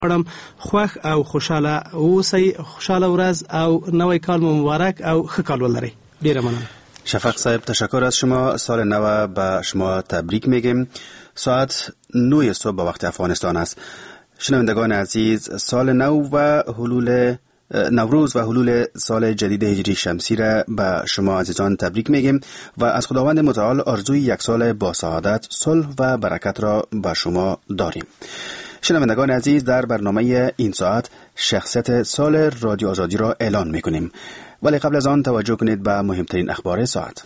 غواړم خوښ او خوشاله اوسئ. خوشاله ورځ او نوی کال مبارک او ښه کال ولرئ. ډیره مننه. شفق صاحب تشکر از شما. سال نو به شما تبریک میگیم. ساعت 9 صبح به وقت افغانستان است. شنوندگان عزیز، سال نو و حلول نوروز و حلول سال جدید هجری شمسی را به شما عزیزان تبریک میگیم و از خداوند متعال آرزوی یک سال با سعادت، صلح و برکت را به شما داریم. شنوندگان عزیز، در برنامه این ساعت شخصیت سال رادیو آزادی را اعلان میکنیم، ولی قبل از آن توجه کنید به مهمترین اخبار ساعت.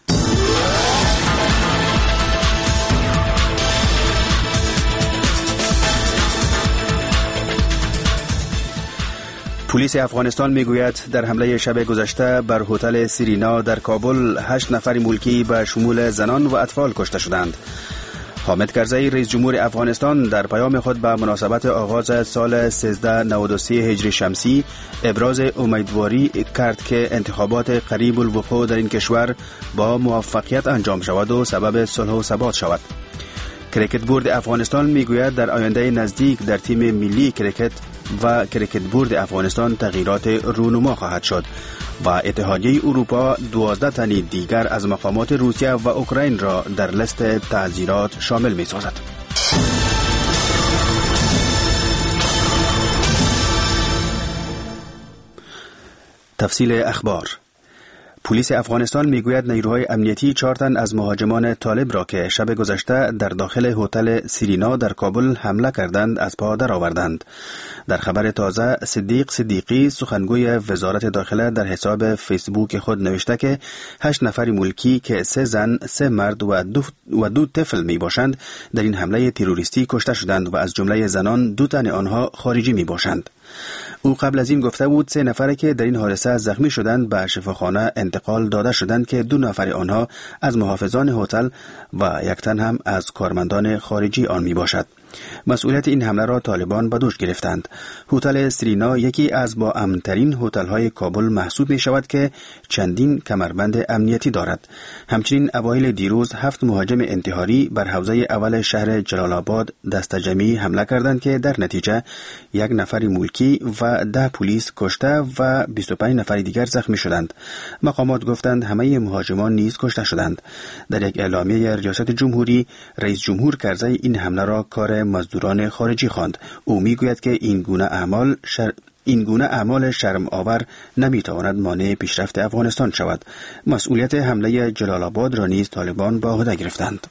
پلیس افغانستان میگوید در حمله شب گذشته بر هتل سیرینا در کابل 8 نفر ملکی به شمول زنان و اطفال کشته شدند. حامد کرزی رئیس جمهور افغانستان در پیام خود به مناسبت آغاز سال 1393 هجری شمسی ابراز امیدواری کرد که انتخابات قریب الوقوع در این کشور با موفقیت انجام شود و سبب صلح و ثبات شود. کریکت بورد افغانستان میگوید در آینده نزدیک در تیم ملی کریکت و کریکت بورد افغانستان تغییرات رونما خواهد شد و اتحادیه اروپا 12 تن دیگر از مقامات روسیه و اوکراین را در لیست تعزیرات شامل می سازد. تفصیل اخبار. پلیس افغانستان میگوید نیروهای امنیتی 4 تن از مهاجمان طالب را که شب گذشته در داخل هتل سیرینا در کابل حمله کردند از پا درآوردند. در خبر تازه صدیق صدیقی سخنگوی وزارت داخله در حساب فیسبوک خود نوشته که 8 نفر ملکی که 3 زن، 3 مرد و 2 طفل می باشند در این حمله تروریستی کشته شدند و از جمله زنان 2 تن آنها خارجی می باشند. او قبل از این گفته بود 3 نفر که در این حادثه زخمی شدند به شفاخانه انتقال داده شدند که 2 نفر آنها از محافظان هتل و 1 تن هم از کارمندان خارجی آن می باشد. مسئولیت این حمله را طالبان به دوش گرفتند. هتل سرینا یکی از با امن‌ترین هتل‌های کابل محسوب می شود که چندین کمربند امنیتی دارد. همچنین اوایل دیروز 7 مهاجم انتحاری بر حوزه اول شهر جلال آباد دست جمعی حمله کردند که در نتیجه 1 نفر ملکی و 10 پلیس کشته و 25 نفر دیگر زخمی شدند. مقامات گفتند همه مهاجمان نیز کشته شدند. در یک اعلامیه ریاست جمهوری، رئیس جمهور کرزی این حمله را کار مزدوران خارجی خواند. او میگوید که این گونه اعمال شرم آور نمیتواند مانع پیشرفت افغانستان شود. مسئولیت حمله جلال آباد را نیز طالبان به عهده گرفتند.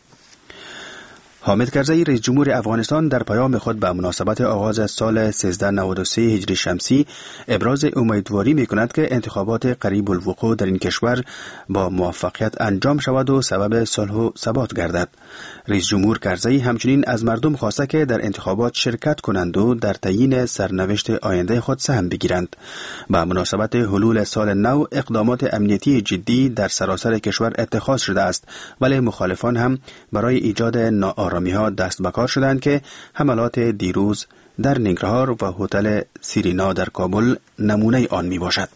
حامد کرزی رئیس جمهور افغانستان در پیام خود به مناسبت آغاز سال 1393 هجری شمسی ابراز امیدواری می‌کند که انتخابات قریب الوقوع در این کشور با موفقیت انجام شود و سبب صلح و ثبات گردد. رئیس جمهور کرزی همچنین از مردم خواسته که در انتخابات شرکت کنند و در تعیین سرنوشت آینده خود سهم بگیرند. به مناسبت حلول سال نو اقدامات امنیتی جدی در سراسر کشور اتخاذ شده است، ولی مخالفان هم برای ایجاد ناآرامی‌ها دست به کار شدند که حملات دیروز در ننگرهار و هتل سیرینا در کابل نمونه آن می باشد.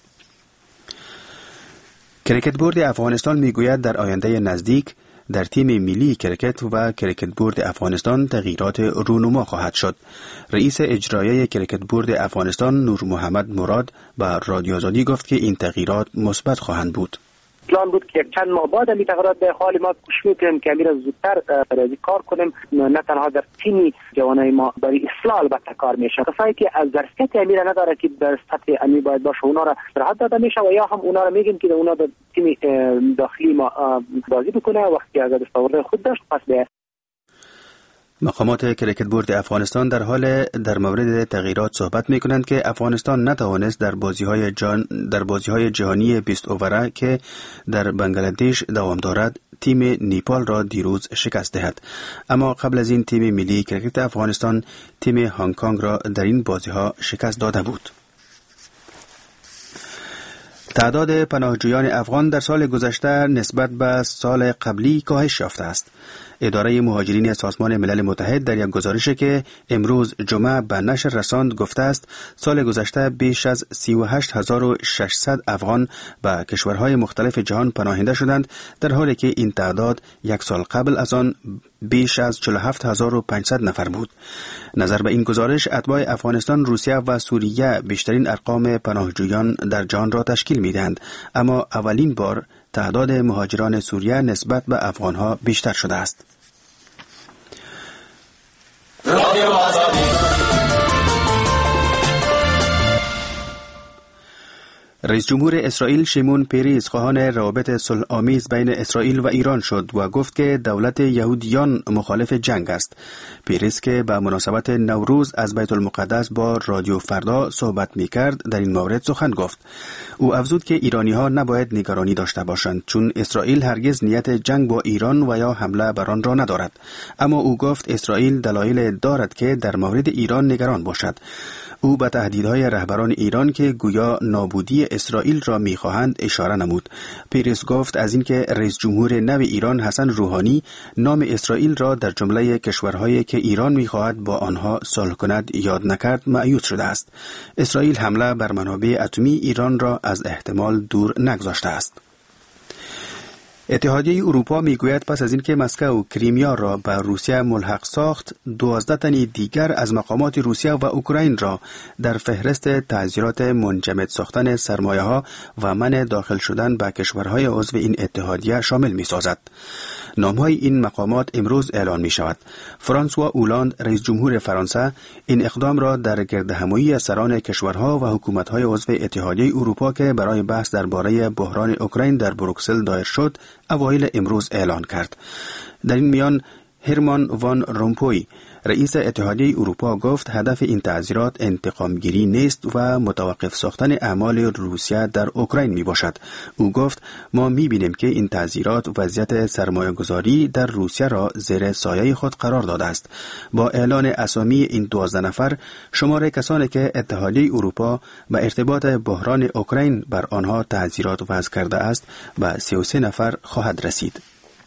کریکت بورد افغانستان میگوید در آینده نزدیک در تیم ملی کریکت و کریکت بورد افغانستان تغییرات رونما خواهد شد. رئیس اجرایی کریکت بورد افغانستان نور محمد مراد به رادیو آزادی گفت که این تغییرات مثبت خواهند بود. پلان بود که چند ماه بعد این تغییرات به حال ما کوشش میکنیم که امیر زودتر راضی کار کنیم، نه تنها در تیم جوانای ما برای اصلاح البته کار میشه. کسایی که از ظرفیت امیر نداره که در سطح امیر باید باشه اونا را راحت داده میشه و یا هم اونا را میگیم که اونا در تیم داخلی ما بازی بکنه. وقتی از دستاورد خود داشت پس به مقامات کریکت بورد افغانستان در مورد تغییرات صحبت می‌کنند که افغانستان نتوانست در بازی‌های جهانی 20 اووره که در بنگلادش دوام دارد تیم نیپال را دیروز شکست دهد. اما قبل از این تیم ملی کریکت افغانستان تیم هنگ کنگ را در این بازی‌ها شکست داده بود. تعداد پناهجویان افغان در سال گذشته نسبت به سال قبلی کاهش یافته است. اداره مهاجرین سازمان ملل متحد در یک گزارشی که امروز جمعه به نشر رساند گفته است سال گذشته بیش از 38600 افغان به کشورهای مختلف جهان پناهنده شدند، در حالی که این تعداد یک سال قبل از آن بیش از 47500 نفر بود. نظر به این گزارش، اتباع افغانستان، روسیه و سوریه بیشترین ارقام پناهجویان در جهان را تشکیل می‌دهند، اما اولین بار تعداد مهاجران سوریه نسبت به افغانها بیشتر شده است. رئیس جمهور اسرائیل شیمون پیریز خواهان روابط صلح‌آمیز بین اسرائیل و ایران شد و گفت که دولت یهودیان مخالف جنگ است. پیریز که به مناسبت نوروز از بیت المقدس با رادیو فردا صحبت می‌کرد، در این مورد سخن گفت. او افزود که ایرانی‌ها نباید نگرانی داشته باشند، چون اسرائیل هرگز نیت جنگ با ایران و یا حمله بر آن را ندارد. اما او گفت اسرائیل دلایل دارد که در مورد ایران نگران باشد. او به تهدیدهای رهبران ایران که گویا نابودی اسرائیل را می‌خواهند اشاره نمود. پیریز گفت از اینکه رئیس جمهور نو ایران حسن روحانی نام اسرائیل را در جمله کشورهایی که ایران می‌خواهد با آنها صلح کند یاد نکرد مایوس شده است. اسرائیل حمله بر منابع اتمی ایران را از احتمال دور نگذاشته است. اتحادیه اروپا میگوید پس از اینکه مسکو کریمیا را به روسیه ملحق ساخت، 12 تن دیگر از مقامات روسیه و اوکراین را در فهرست تعزیرات منجمد ساختن سرمایه‌ها و منع داخل شدن به کشورهای عضو این اتحادیه شامل می‌سازد. نام‌های این مقامات امروز اعلان می‌شود. فرانسوا اولاند، رئیس جمهور فرانسه، این اقدام را در گردهمایی سران کشورها و حکومت‌های عضو اتحادیه اروپا که برای بحث درباره بحران اوکراین در بروکسل دایر شد، اوایل امروز اعلان کرد. در این میان هرمان وان رومپوی، رئیس اتحادیه اروپا گفت هدف این تعزیرات انتقامگیری نیست و متوقف ساختن اعمال روسیه در اوکراین می باشد. او گفت ما می بینیم که این تعزیرات وضعیت سرمایه گذاری در روسیه را زیر سایه خود قرار داده است. با اعلان اسامی این 12 نفر، شمار کسانی که اتحادیه اروپا به ارتباط بحران اوکراین بر آنها تعزیرات وضع کرده است به 33 نفر خواهد رسید.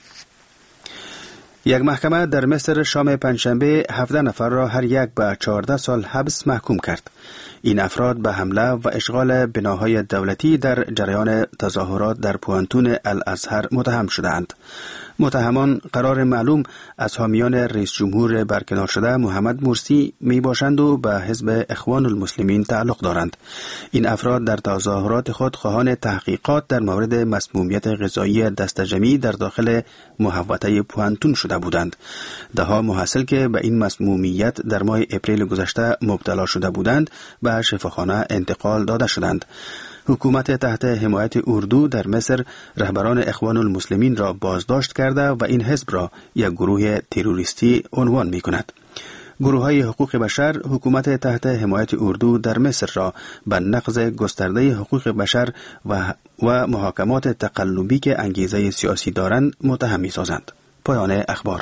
یک محکمه در مصر شام پنجشنبه 17 نفر را هر یک به 14 سال حبس محکوم کرد. این افراد به حمله و اشغال بناهای دولتی در جریان تظاهرات در پوانتون الازهر متهم شدند. متهمان قرار معلوم از حامیان رئیس جمهور برکنار شده محمد مرسی می باشند و به حزب اخوان المسلمین تعلق دارند. این افراد در تظاهرات خود خواهان تحقیقات در مورد مسمومیت غذایی دستجمعی در داخل محوطه پوانتون شده بودند. دهها محصل که به این مسمومیت در ماه اپریل گذشته مبتلا شده بودند به شفاخانه انتقال داده شدند. حکومت تحت حمایت اردو در مصر رهبران اخوان المسلمین را بازداشت کرده و این حزب را یک گروه تروریستی عنوان می کند. گروه‌های حقوق بشر حکومت تحت حمایت اردو در مصر را به نقض گسترده حقوق بشر و محاکمات تقلبی که انگیزه سیاسی دارند متهم می‌سازند. پایان اخبار.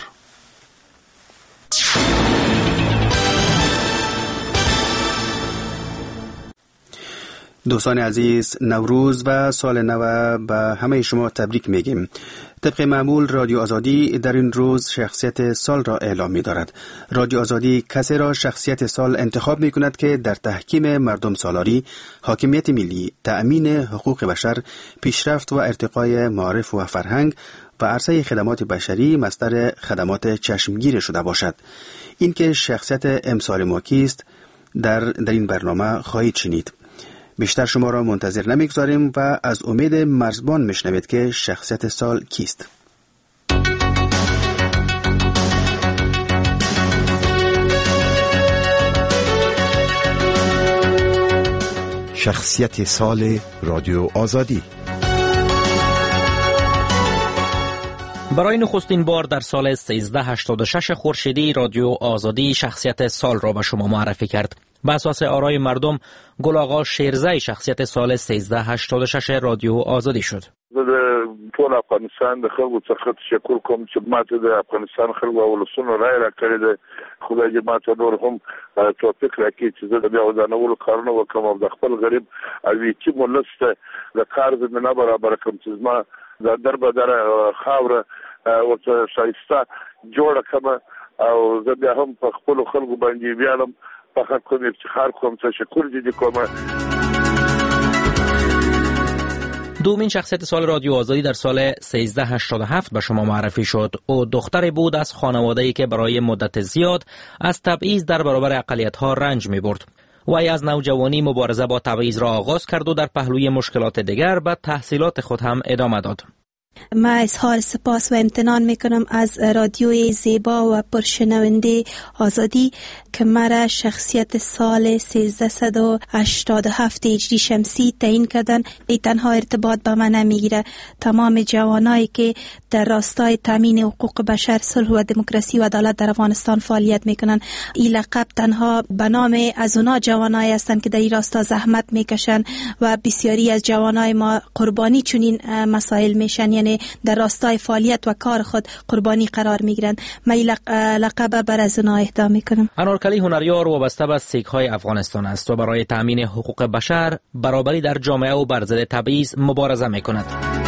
دوستان عزیز، نوروز و سال نو به همه شما تبریک میگیم. طبق معمول رادیو آزادی در این روز شخصیت سال را اعلام می دارد. رادیو آزادی کسی را شخصیت سال انتخاب می کند که در تحکیم مردم سالاری، حاکمیت ملی، تأمین حقوق بشر، پیشرفت و ارتقای معارف و فرهنگ و عرصه خدمات بشری مصدر خدمات چشمگیر شده باشد. این که شخصیت امسال ما کیست در این برنامه خواهید شنید. بیشتر شما را منتظر نمیگذاریم و از امید مرزبان میشنوید که شخصیت سال کیست. شخصیت سال رادیو آزادی. برای نخستین بار در سال 1386 خورشیدی رادیو آزادی شخصیت سال را به شما معرفی کرد. بر اساس آرای مردم گل آقا شیرزای شخصیت سال 1386 رادیو آزادی شد. ټول افغانستان د خلکو څخه تشکر کوم چې ماته د افغانستان خلکو ولسونو رای راکړی دی. خدای دې ماته نور هم توفیق راکړي چې زه د بیا ودانولو کارونه وکړم او د خپل غریب او یتیم ولس ته د کار زمینه برابر کړم چې زما د دربدر خاوره ورته ښایسته جوړه کړم او زه بیا هم په خپلو خلکو باندې ویاړم، فخر کوم، افتخار کوم، تشکر دې کوم. دومین شخصیت سال رادیو آزادی در سال 1387 به شما معرفی شد. او دختری بود از خانواده‌ای که برای مدت زیاد از تبعیض در برابر اقلیت‌ها رنج می‌برد. وی از نوجوانی مبارزه با تبعیض را آغاز کرد و در پهلوی مشکلات دیگر به تحصیلات خود هم ادامه داد. من اظهار سپاس و امتنان میکنم از رادیوی زیبا و پرشنونده آزادی که مرا شخصیت سال 1387 هجری شمسی تعیین کردن. ای تنها ارتباط به من نمیگیره، تمام جوانایی که در راستای تامین حقوق بشر، صلح و دموکراسی و عدالت در افغانستان فعالیت میکنن، این لقب تنها به نام از اونا جوانایی هستند که در این راستا زحمت میکشن و بسیاری از جوانای ما قربانی چنین مسائل میشن، یعنی در راستای فعالیت و کار خود قربانی قرار میگیرند. من لقب بر از اونا اهدا میکنم. انارکلی هنریار وابسته به سیک‌های افغانستان است و برای تامین حقوق بشر، برابری در جامعه و بر ضد تبعیض مبارزه میکند.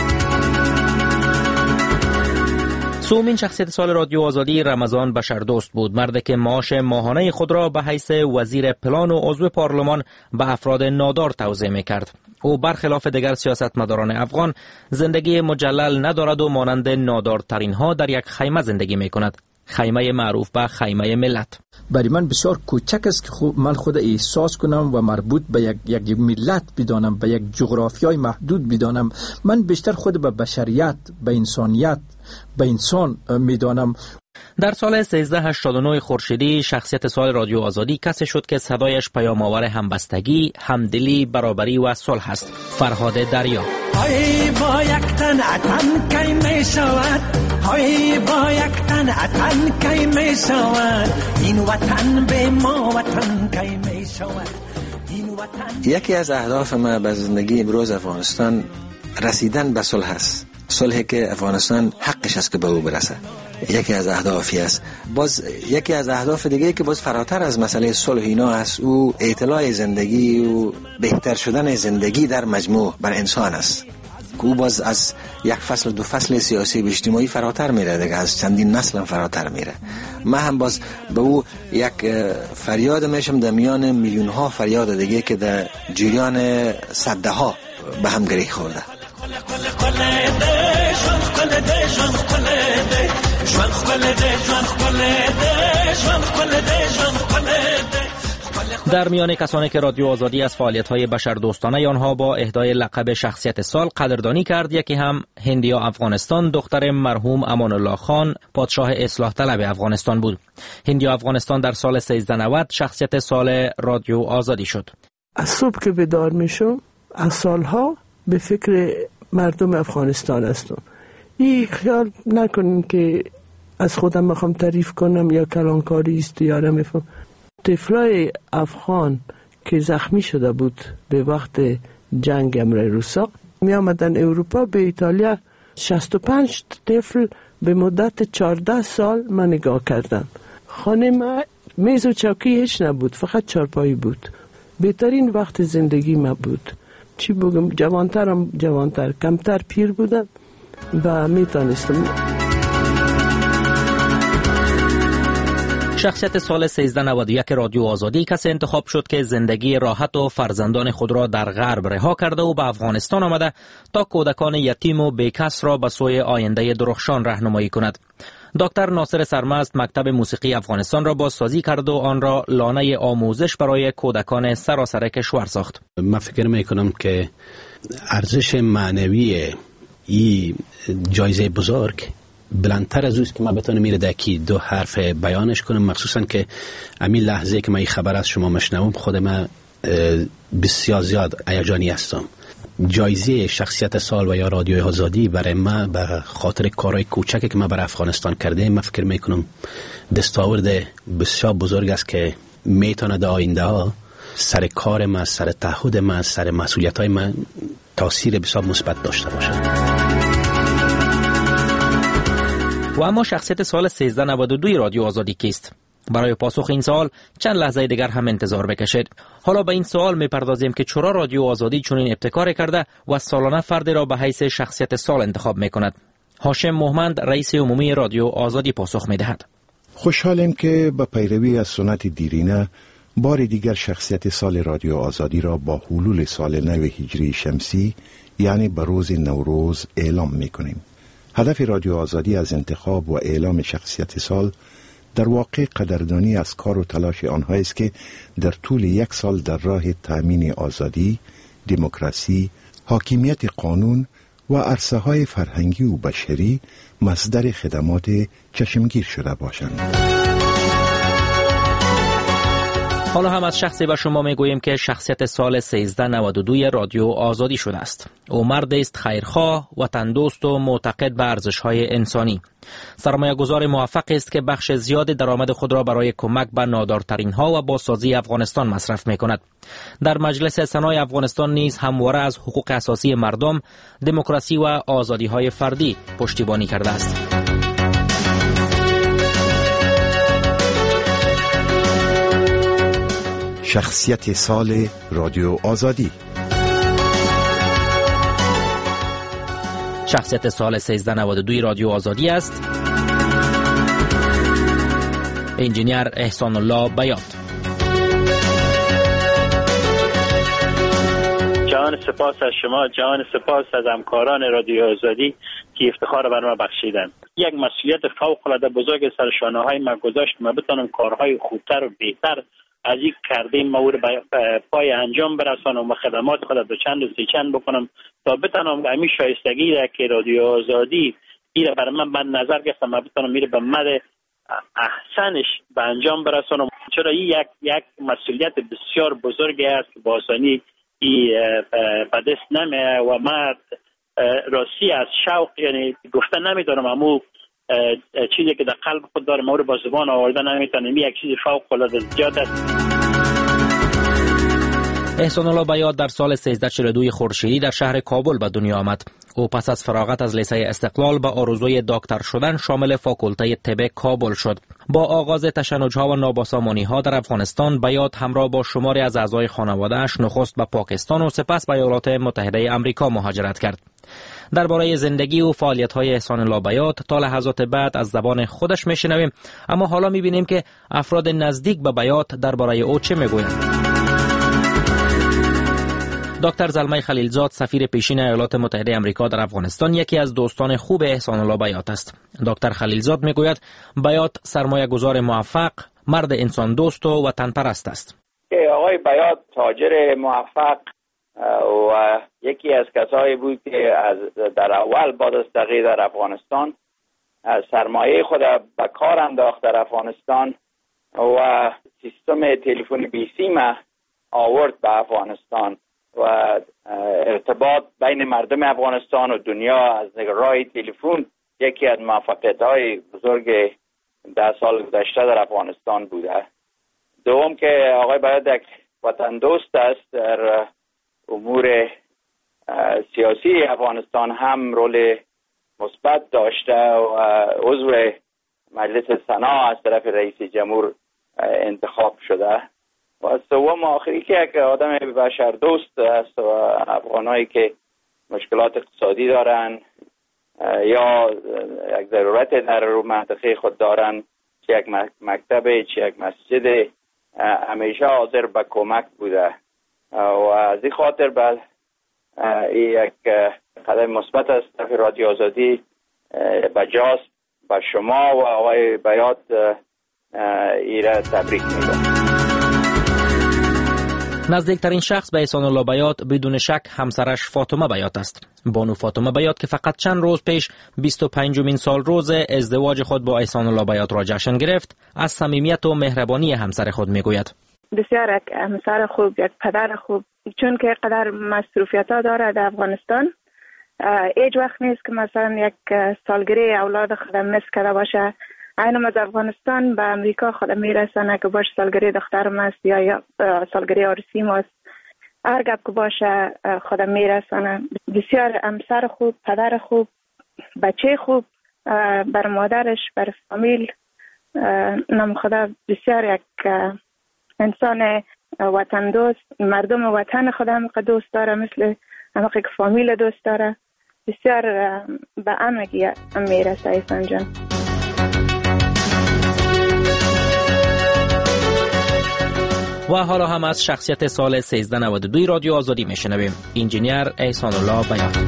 سومین شخصیت سال رادیو آزادی رمضان بشردوست بود، مردی که معاش ماهانه خود را به حیث وزیر پلان و عضو پارلمان به افراد نادار توزیع میکرد. او برخلاف دیگر سیاستمداران افغان زندگی مجلل ندارد و مانند نادارترین ها در یک خیمه زندگی میکند، خیمه معروف به خیمه ملت. برای من بسیار کوچک است که من خود احساس کنم و مربوط به یک ملت بدانم، به یک جغرافیای محدود بدانم. من بیشتر خود به بشریت، به انسانیت، به انسان میدانم. در سال 1389 خورشیدی شخصیت سال رادیو آزادی کسی شد که صدایش پیام‌آور همبستگی، همدلی، برابری و صلح است. فرهاد دریا. های با یک تن اتن کی می شود، های با یک تن اتن کی می شود، این وطن به ما وطن کی می شود، این وطن. یکی از اهداف ما به زندگی امروز افغانستان رسیدن به صلح است. صلحی که افغانستان حقش است که به او برسه، یکی از اهدافی است. باز یکی از اهداف دیگه که باز فراتر از مسئله صلح اینا است، او اطلاع زندگی و بهتر شدن زندگی در مجموع بر انسان است. او باز از یک فصل دو فصل سیاسی و اجتماعی فراتر میره دیگه، از چندین نسل فراتر میره. من هم باز به او یک فریاد میشم در میان میلیون ها فریاد دیگه که در جریان صده ها به هم گره خورده. در میان کسانی که رادیو آزادی از فعالیت‌های بشردوستانه آنها با اهدای لقب شخصیت سال قدردانی کرد، یکی هم هندیا افغانستان دختر مرحوم امان الله خان پادشاه اصلاح طلب افغانستان بود. هندیا افغانستان در سال 1390 شخصیت سال رادیو آزادی شد. از صبح که بیدار میشم از سالها به فکر مردم افغانستان هستم. این خیال نکنین که از خودم میخوام تعریف کنم یا کلانکاری است یا نمیفهم. طفلای افغان که زخمی شده بود به وقت جنگ امر روسا می آمدن اروپا، به ایتالیا 65 طفل به مدت 14 سال من نگاه کردم. خانه ما میز و چوکی هیچ نبود، فقط چارپایی بود. بهترین وقت زندگی ما بود. چی بگم، جوانتر کمتر پیر بودم و میتونستم. شخصیت سال 1391 رادیو آزادی کسی انتخاب شد که زندگی راحت و فرزندان خود را در غرب رها کرده و به افغانستان آمده تا کودکان یتیم و بیکس را به سوی آینده درخشان راهنمایی کند. دکتر ناصر سرمست مکتب موسیقی افغانستان را بازسازی کرد و آن را لانه آموزش برای کودکان سراسر کشور ساخت. من فکر میکنم که ارزش معنوی این جایزه بزرگ بلندتر از اوست که من بتونم میره دکی دو حرف بیانش کنم، مخصوصا که همین لحظه که من این خبر از شما مشنوم خود من بسیار زیاد هیجانی هستم. جایزه شخصیت سال و یا رادیو آزادی برای من به خاطر کارهای کوچکی که من برای افغانستان کرده، من فکر میکنم دستاورد بسیار بزرگ است که میتونه در آینده ها سر کار من، سر تعهد من، سر مسئولیت های من تاثیر بسیار مثبت داشته باشه. و اما شخصیت سال 1392 رادیو آزادی کیست؟ برای پاسخ این سوال چند لحظه دیگر هم انتظار بکشید. حالا به این سوال میپردازیم که چرا رادیو آزادی چنین ابتکار کرده و سالانه فردی را به حیث شخصیت سال انتخاب میکند. هاشم محمد رئیس عمومی رادیو آزادی پاسخ میدهد. خوشحالیم که با پیروی از سنت دیرینه بار دیگر شخصیت سال رادیو آزادی را با حلول سال نو هجری شمسی یعنی به روز نوروز اعلام می کنیم. هدف رادیو آزادی از انتخاب و اعلام شخصیت سال در واقع قدردانی از کار و تلاش آنهایی است که در طول یک سال در راه تأمین آزادی، دموکراسی، حاکمیت قانون و عرصه‌های فرهنگی و بشری مصدر خدمات چشمگیر شده باشند. حالا هم از شخصی به شما میگوییم که شخصیت سال 1392 رادیو آزادی شده است. او مرد است خیرخواه، وطندوست و معتقد به ارزش‌های انسانی. سرمایه‌گذار موفق است که بخش زیاد درآمد خود را برای کمک به نادارترین‌ها و بازسازی افغانستان مصرف می‌کند. در مجلس سنای افغانستان نیز همواره از حقوق اساسی مردم، دموکراسی و آزادی‌های فردی پشتیبانی کرده است. شخصیت سال رادیو آزادی. شخصیت سال 1392 رادیو آزادی است انجینیر احسان الله بیات. جان سپاس از شما، جان سپاس از همکاران رادیو آزادی که افتخار بر ما بخشیدن. یک مسئولیت فوق العاده بزرگ سر شانه‌های ما گذاشت که ما بتونم کارهای خوبتر و بهتر از این کردیم مورد پای انجام برسانم و خدمات خود دو چند و سی چند بکنم تا بتونم همین شایستگی را که رادیو آزادی این برای من نظر گرفتم ما بتونم میره به مد احسنش به انجام برسانم، چرا این یک مسئولیت بسیار بزرگی است که با آسانی به دست نمیه و من راستی از شوق یعنی گفته نمیدونم امو چیزی که در قلب خود داره ما رو با زبان آورده نمیتونم، یک چیز فوق العاده زیاد است. احسان الله بیات در سال 1342 خورشیدی در شهر کابل به دنیا آمد. او پس از فراغت از لیسه استقلال به آرزوی دکتر شدن شامل فاکولته طب کابل شد. با آغاز تشنج‌ها و نابسامانی‌ها در افغانستان، بیات همراه با شماری از اعضای خانواده‌اش نخست به پاکستان و سپس به ایالات متحده آمریکا مهاجرت کرد. درباره زندگی و فعالیت‌های احسان الله بیات تا لحظات بعد از زبان خودش میشنویم، اما حالا می‌بینیم که افراد نزدیک به بیات درباره او چه میگویند. دکتر زلمه خلیلزاد سفیر پیشین ایالات متحده آمریکا در افغانستان یکی از دوستان خوب احسان الله بیات است. دکتر خلیلزاد میگوید بیات سرمایه‌گذار موفق، مرد انسان دوست و وطن پرست است. آقای بیات تاجر موفق و یکی از کسایی بود که در اول بعد از تغییر در افغانستان سرمایه خود به کار انداخت در افغانستان و سیستم تلفن بی سیم آورد به افغانستان و ارتباط بین مردم افغانستان و دنیا از راه تلفن یکی از موفقیت‌های بزرگ 10 سال گذشته در افغانستان بوده. دوم که آقای بیات یک وطن دوست است، در امور سیاسی افغانستان هم رول مثبت داشته و عضو مجلس سنا از طرف رئیس جمهور انتخاب شده. و سوم آخری که یک آدم بشر دوست است و افغانایی که مشکلات اقتصادی دارن یا یک ضرورت در منطقه خود دارن، چه یک مکتب چه یک مسجد، همیشه حاضر به کمک بوده و از این خاطر بعد یک قدم مثبت از طرف رادیو آزادی بجاست به شما و آقای بیات ایره تبریک میگم. نزدیکترین شخص به احسان الله بیات بدون شک همسرش فاطمه بیات است. بانو فاطمه بیات که فقط چند روز پیش 25مین سال روز ازدواج خود با احسان الله بیات را جشن گرفت، از صمیمیت و مهربانی همسر خود میگوید. بسیار یک همسر خوب، یک پدر خوب، چون که قدر مصروفیت‌ها داره در افغانستان، هیچ وقت نیست که مثلا یک سالگیری اولاد خودم مس کرده باشه. اینم از افغانستان به امریکا خودم میرسانه که باشه سالگیری دخترم است یا سالگیری عروسیم است، هر گپ که باشه خودم میرسانه. بسیار همسر خوب، پدر خوب، بچه خوب، بر مادرش، بر فامیل، نام خدا بسیار یک انسان وطن دوست، مردم وطن خودم که دوست داره، مثل همه که فامیل دوست داره. بسیار به همگی میرسه احسان جان. و حالا هم از شخصیت سال 1392 رادیو آزادی میشنویم. انجینیر احسان الله بیات.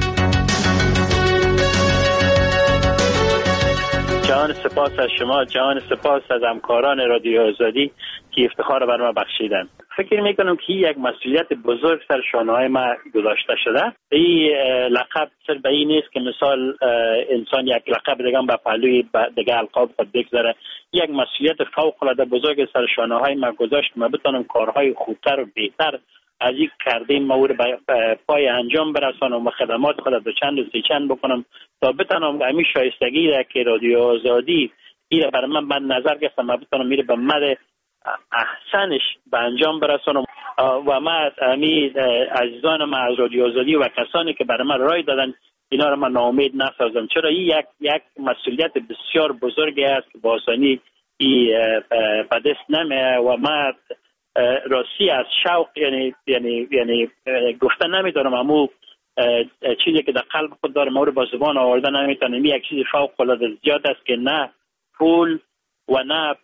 جان سپاس از شما، جان سپاس از همکاران رادیو آزادی که افتخار بر ما بخشیدن. فکر میکنم که یک مسئولیت بزرگ سر شانه‌های ما گذاشته شده. این لقب صرف به این نیست که مثال انسان یک لقب دیگه به پهلوی دیگه القاب خود بگذاره. یک مسئولیت فوق العاده بزرگ سر شانه‌های ما گذاشت. ما بتونم کارهای خوبتر و بهتر از این کردیم ما رو به پای انجام برسانم و خدمات خود دو چند و سی چند بکنم تا بتونم همین شایستگی را که رادیو آزادی این برای من بند نظر گرفتم ما بتونم میره به مد احسنش به انجام برسانم و ما همین عزیزان ما از رادیو آزادی و کسانی که برای من رای دادن اینا رو من ناامید نسازم، چرا این یک مسئولیت بسیار بزرگی است که با آسانی به دست نمیاد و ما راستی از شوق یعنی گفتن نمیتونم امو چیزی که در قلب خود دارم ما رو با زبان آورده نمیتونم. یک چیز فوق العاده زیاد است که نه پول و نه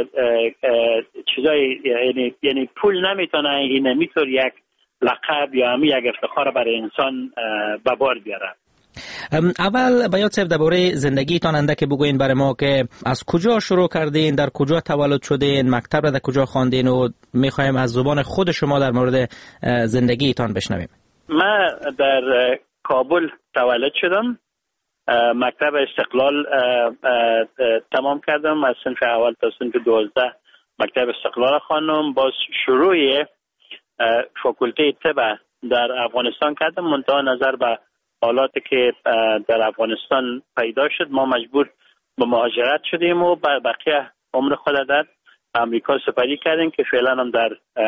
چیزای یعنی پول نمیتونه این نمیتونه یک لقب یا یک افتخار برای انسان به بار بیاره. اول بیات صاحب درباره زندگیتان اندک بگوین برای ما که از کجا شروع کردین، در کجا تولد شدین، مکتب را در کجا خواندین و میخوایم از زبان خود شما در مورد زندگیتان بشنویم. من در کابل تولد شدم، مکتب استقلال تمام کردم، از صنف اول تا صنف 12 مکتب استقلال خواندم. باز شروع فاکولته طب در افغانستان کردم، منتها نظر به حالاتی که در افغانستان پیدا شد ما مجبور به مهاجرت شدیم و بقیه عمر خود در امریکا سپری کردیم که فعلا هم در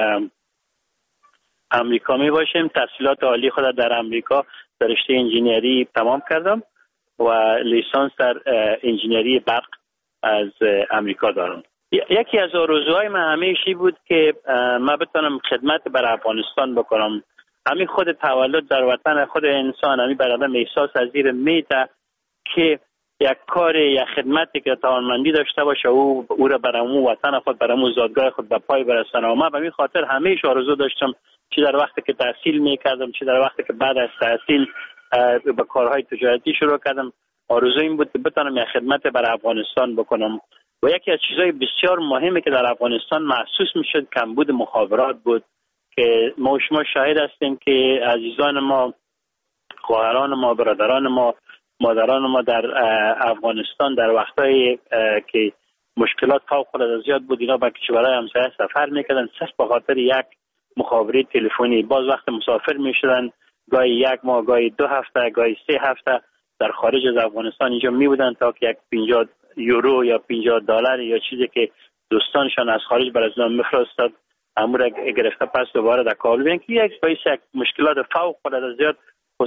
امریکا می باشیم. تحصیلات عالی خود در امریکا در رشته انجینری تمام کردم و لیسانس در انجینری برق از امریکا دارم. یکی از آرزوهای من همیشه بود که من بتونم خدمت بر افغانستان بکنم. همین خود تولد در وطن خود انسان همین بر آدم احساس از زیر میده که یک کار یا خدمتی که توانمندی داشته باشه او را برامو وطن خود برامو زادگاه خود به پای برسانه. و من به این خاطر همیشه آرزو داشتم چه در وقتی که تحصیل میکردم چه در وقتی که بعد از تحصیل به کارهای تجارتی شروع کردم آرزو این بود که بتونم یک خدمت بر افغانستان بکنم. و یکی از چیزهای بسیار مهمی که در افغانستان محسوس میشد کمبود مخابرات بود که ما شما شاهد هستیم که عزیزان ما، خواهران ما، برادران ما، مادران ما در افغانستان در وقتایی که مشکلات فوق العاده زیاد بود اینا به کشورهای همسایه سفر میکردن صرف به خاطر یک مخابره تلفنی. باز وقت مسافر میشدن گاهی یک ماه، گاهی 2 هفته، گاهی 3 هفته در خارج از افغانستان اینجا میبودن تا که یک 50 یورو یا 50 دلار یا چیزی که دوستانشان از خارج بر از نام میفرستاد امور گرفته پس دوباره در کابل بیان که یک باعث یک مشکلات فوق العاده زیاد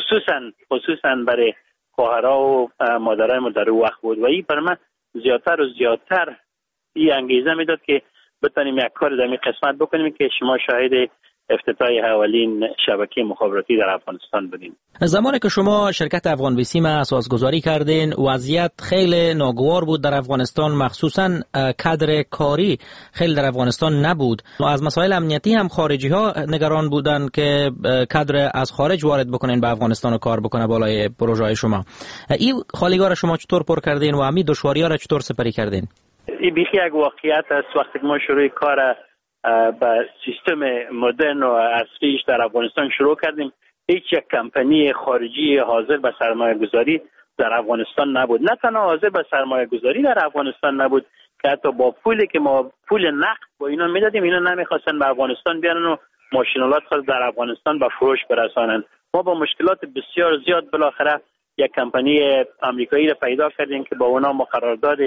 خصوصا برای خواهرها و مادرای ما در اون وقت بود و این برای من زیادتر و زیادتر این انگیزه میداد که بتونیم یک کار در این قسمت بکنیم که شما شاهد افتتاح اولین شبکه مخابراتی در افغانستان بودیم. زمانی که شما شرکت افغان ویسیم اساسگذاری کردین وضعیت خیلی ناگوار بود در افغانستان، مخصوصا کادر کاری خیلی در افغانستان نبود و از مسائل امنیتی هم خارجی ها نگران بودن که کادر از خارج وارد بکنین به افغانستان و کار بکنه بالای پروژه شما. این خالیگاه را شما چطور پر کردین و همین دشواری ها را چطور سپری کردین؟ این بیخی یک واقعیت است. وقتی که ما شروع کار با سیستم مدرن و عصریش در افغانستان شروع کردیم هیچ یک کمپانی خارجی حاضر به سرمایه گذاری در افغانستان نبود. نه تنها حاضر به سرمایه گذاری در افغانستان نبود که حتی با پولی که ما پول نقد با اینا میدادیم اینا نمیخواستن به افغانستان بیارن و ماشینالات خود در افغانستان به فروش برسانن. ما با مشکلات بسیار زیاد بالاخره یک کمپانی آمریکایی را پیدا کردیم که با اونا ما قرارداد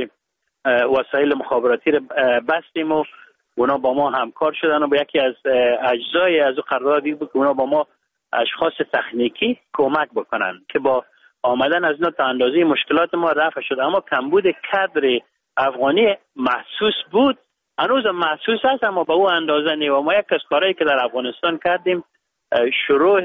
وسایل مخابراتی را بستیم و اونا با ما همکار شدن و با یکی از اجزای از قرارداد بود که اونا با ما اشخاص تکنیکی کمک بکنن که با آمدن از اینا تا اندازه مشکلات ما رفع شد. اما کمبود کادر افغانی محسوس بود، هنوز محسوس هست اما به اون اندازه نیست. و ما یک از کارهایی که در افغانستان کردیم شروع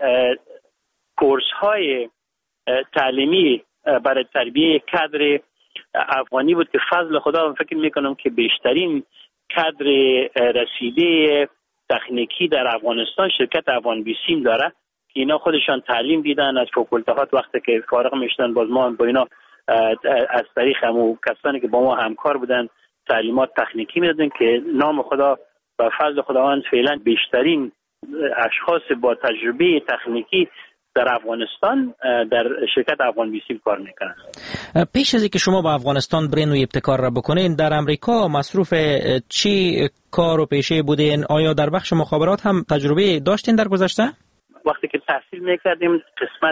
کورس های تعلیمی برای تربیه کادر افغانی بود که فضل خدا فکر میکنم که بیشترین کادر رسیده تکنیکی در افغانستان شرکت افغان بیسیم داره که اینا خودشان تعلیم دیدن از فاکولته‌ها. وقتی که فارغ میشدن باز ما با اینا از طریق همون کسانی که با ما همکار بودن تعلیمات تکنیکی میدادن که نام خدا و فضل خداوند فعلا بیشترین اشخاص با تجربه تکنیکی در افغانستان در شرکت افغان بیسیم کار میکنن. پیش از اینکه شما با افغانستان برین و ابتکار را بکنین، در امریکا مصروف چی کار و پیشه بودین؟ آیا در بخش مخابرات هم تجربه داشتین در گذشته؟ وقتی که تحصیل میکردیم قسمت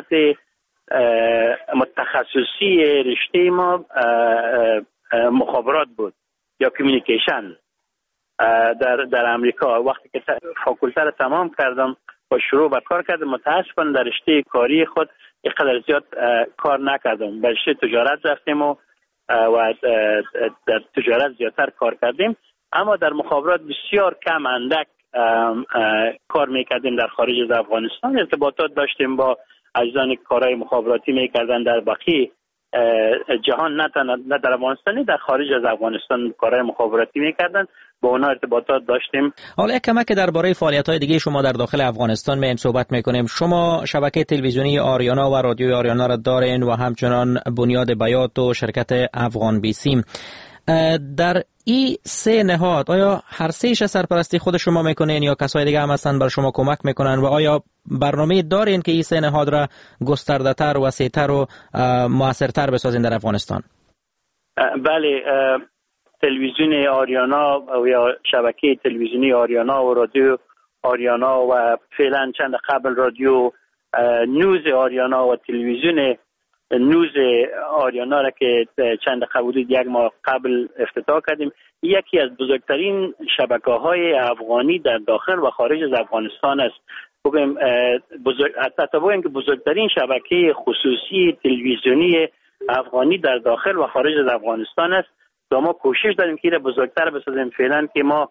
متخصصی رشته ما مخابرات بود یا کمیونیکیشن در امریکا. وقتی که فاکولته را تمام کردم و شروع به کار کردم، متاسفانه در رشته کاری خود اینقدر زیاد کار نکردم. به رشته تجارت رفتیم و در تجارت زیادتر کار کردیم، اما در مخابرات بسیار کم اندک کار میکردیم در خارج از افغانستان. ارتباطات داشتیم با عزیزانی که کارهای مخابراتی میکردن در باقی جهان، نه در افغانستان، در خارج از افغانستان کارهای مخابراتی میکردن، با اونا ارتباطات داشتیم. حالا یک کمک درباره فعالیت‌های دیگه شما در داخل افغانستان میایم صحبت میکنیم. شما شبکه تلویزیونی آریانا و رادیوی آریانا را دارین و همچنان بنیاد بیات و شرکت افغان بیسیم. در این سه نهاد آیا هر سه‌اش سرپرستی خود شما میکنین یا کسای دیگه هم هستن بر شما کمک میکنن و آیا برنامه دارین که این سه نهاد را گسترده‌تر و وسیع‌تر و موثرتر بسازین در افغانستان؟ بله، تلویزیون آریانا و یا شبکه تلویزیونی آریانا و رادیو آریانا و فعلا چند قبل رادیو نیوز آریانا و تلویزیون نیوز آریانا را که چند قبل یک ماه قبل افتتاح کردیم، یکی از بزرگترین شبکه‌های افغانی در داخل و خارج از افغانستان است. بگیم حتی بگیم که بزرگترین شبکه خصوصی تلویزیونی افغانی در داخل و خارج از افغانستان است. ما کوشش داریم که بزرگتر بسازیم. فعلا که ما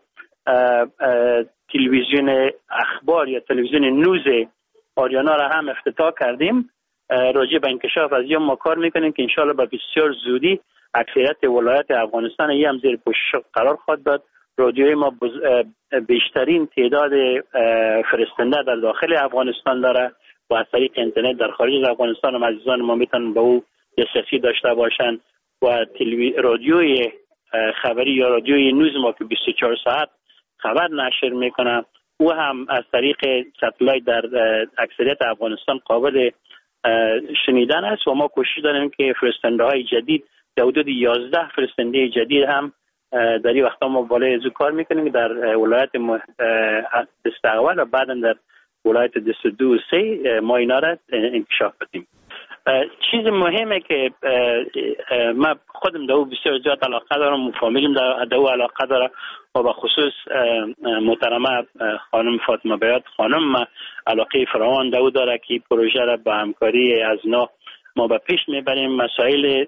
تلویزیون اخبار یا تلویزیون نیوز آریانا را هم افتتاح کردیم. راجع به انکشاف از ما کار میکنیم که انشالله به بسیار زودی اکثریت ولایت افغانستان هم زیر پوشش قرار خواهد داد. رادیوی ما بیشترین تعداد فرستنده در داخل افغانستان داره و از طریق اینترنت در خارج از افغانستان هم عزیزان ما میتونن به او دسترسی داشته باشن. و رادیوی خبری یا رادیوی نیوز ما که 24 ساعت خبر نشر میکنه، او هم از طریق ساتلایت در اکثریت افغانستان قابل شنیدن است و ما کوشش داریم که فرستنده های جدید حدود 11 فرستنده جدید هم در این وقتا ما بالای از کار میکنیم در ولایت دست اول و بعدا در ولایت دست دو و سه ما اینا را انکشاف بدیم. چیز مهمه که من خودم دو بسیار زیاد علاقه دارم و فامیلم دو علاقه داره و به خصوص محترمه خانم فاطمه بیات خانم علاقه فراوان دو داره که پروژه را با همکاری از ما به پیش میبریم. مسائل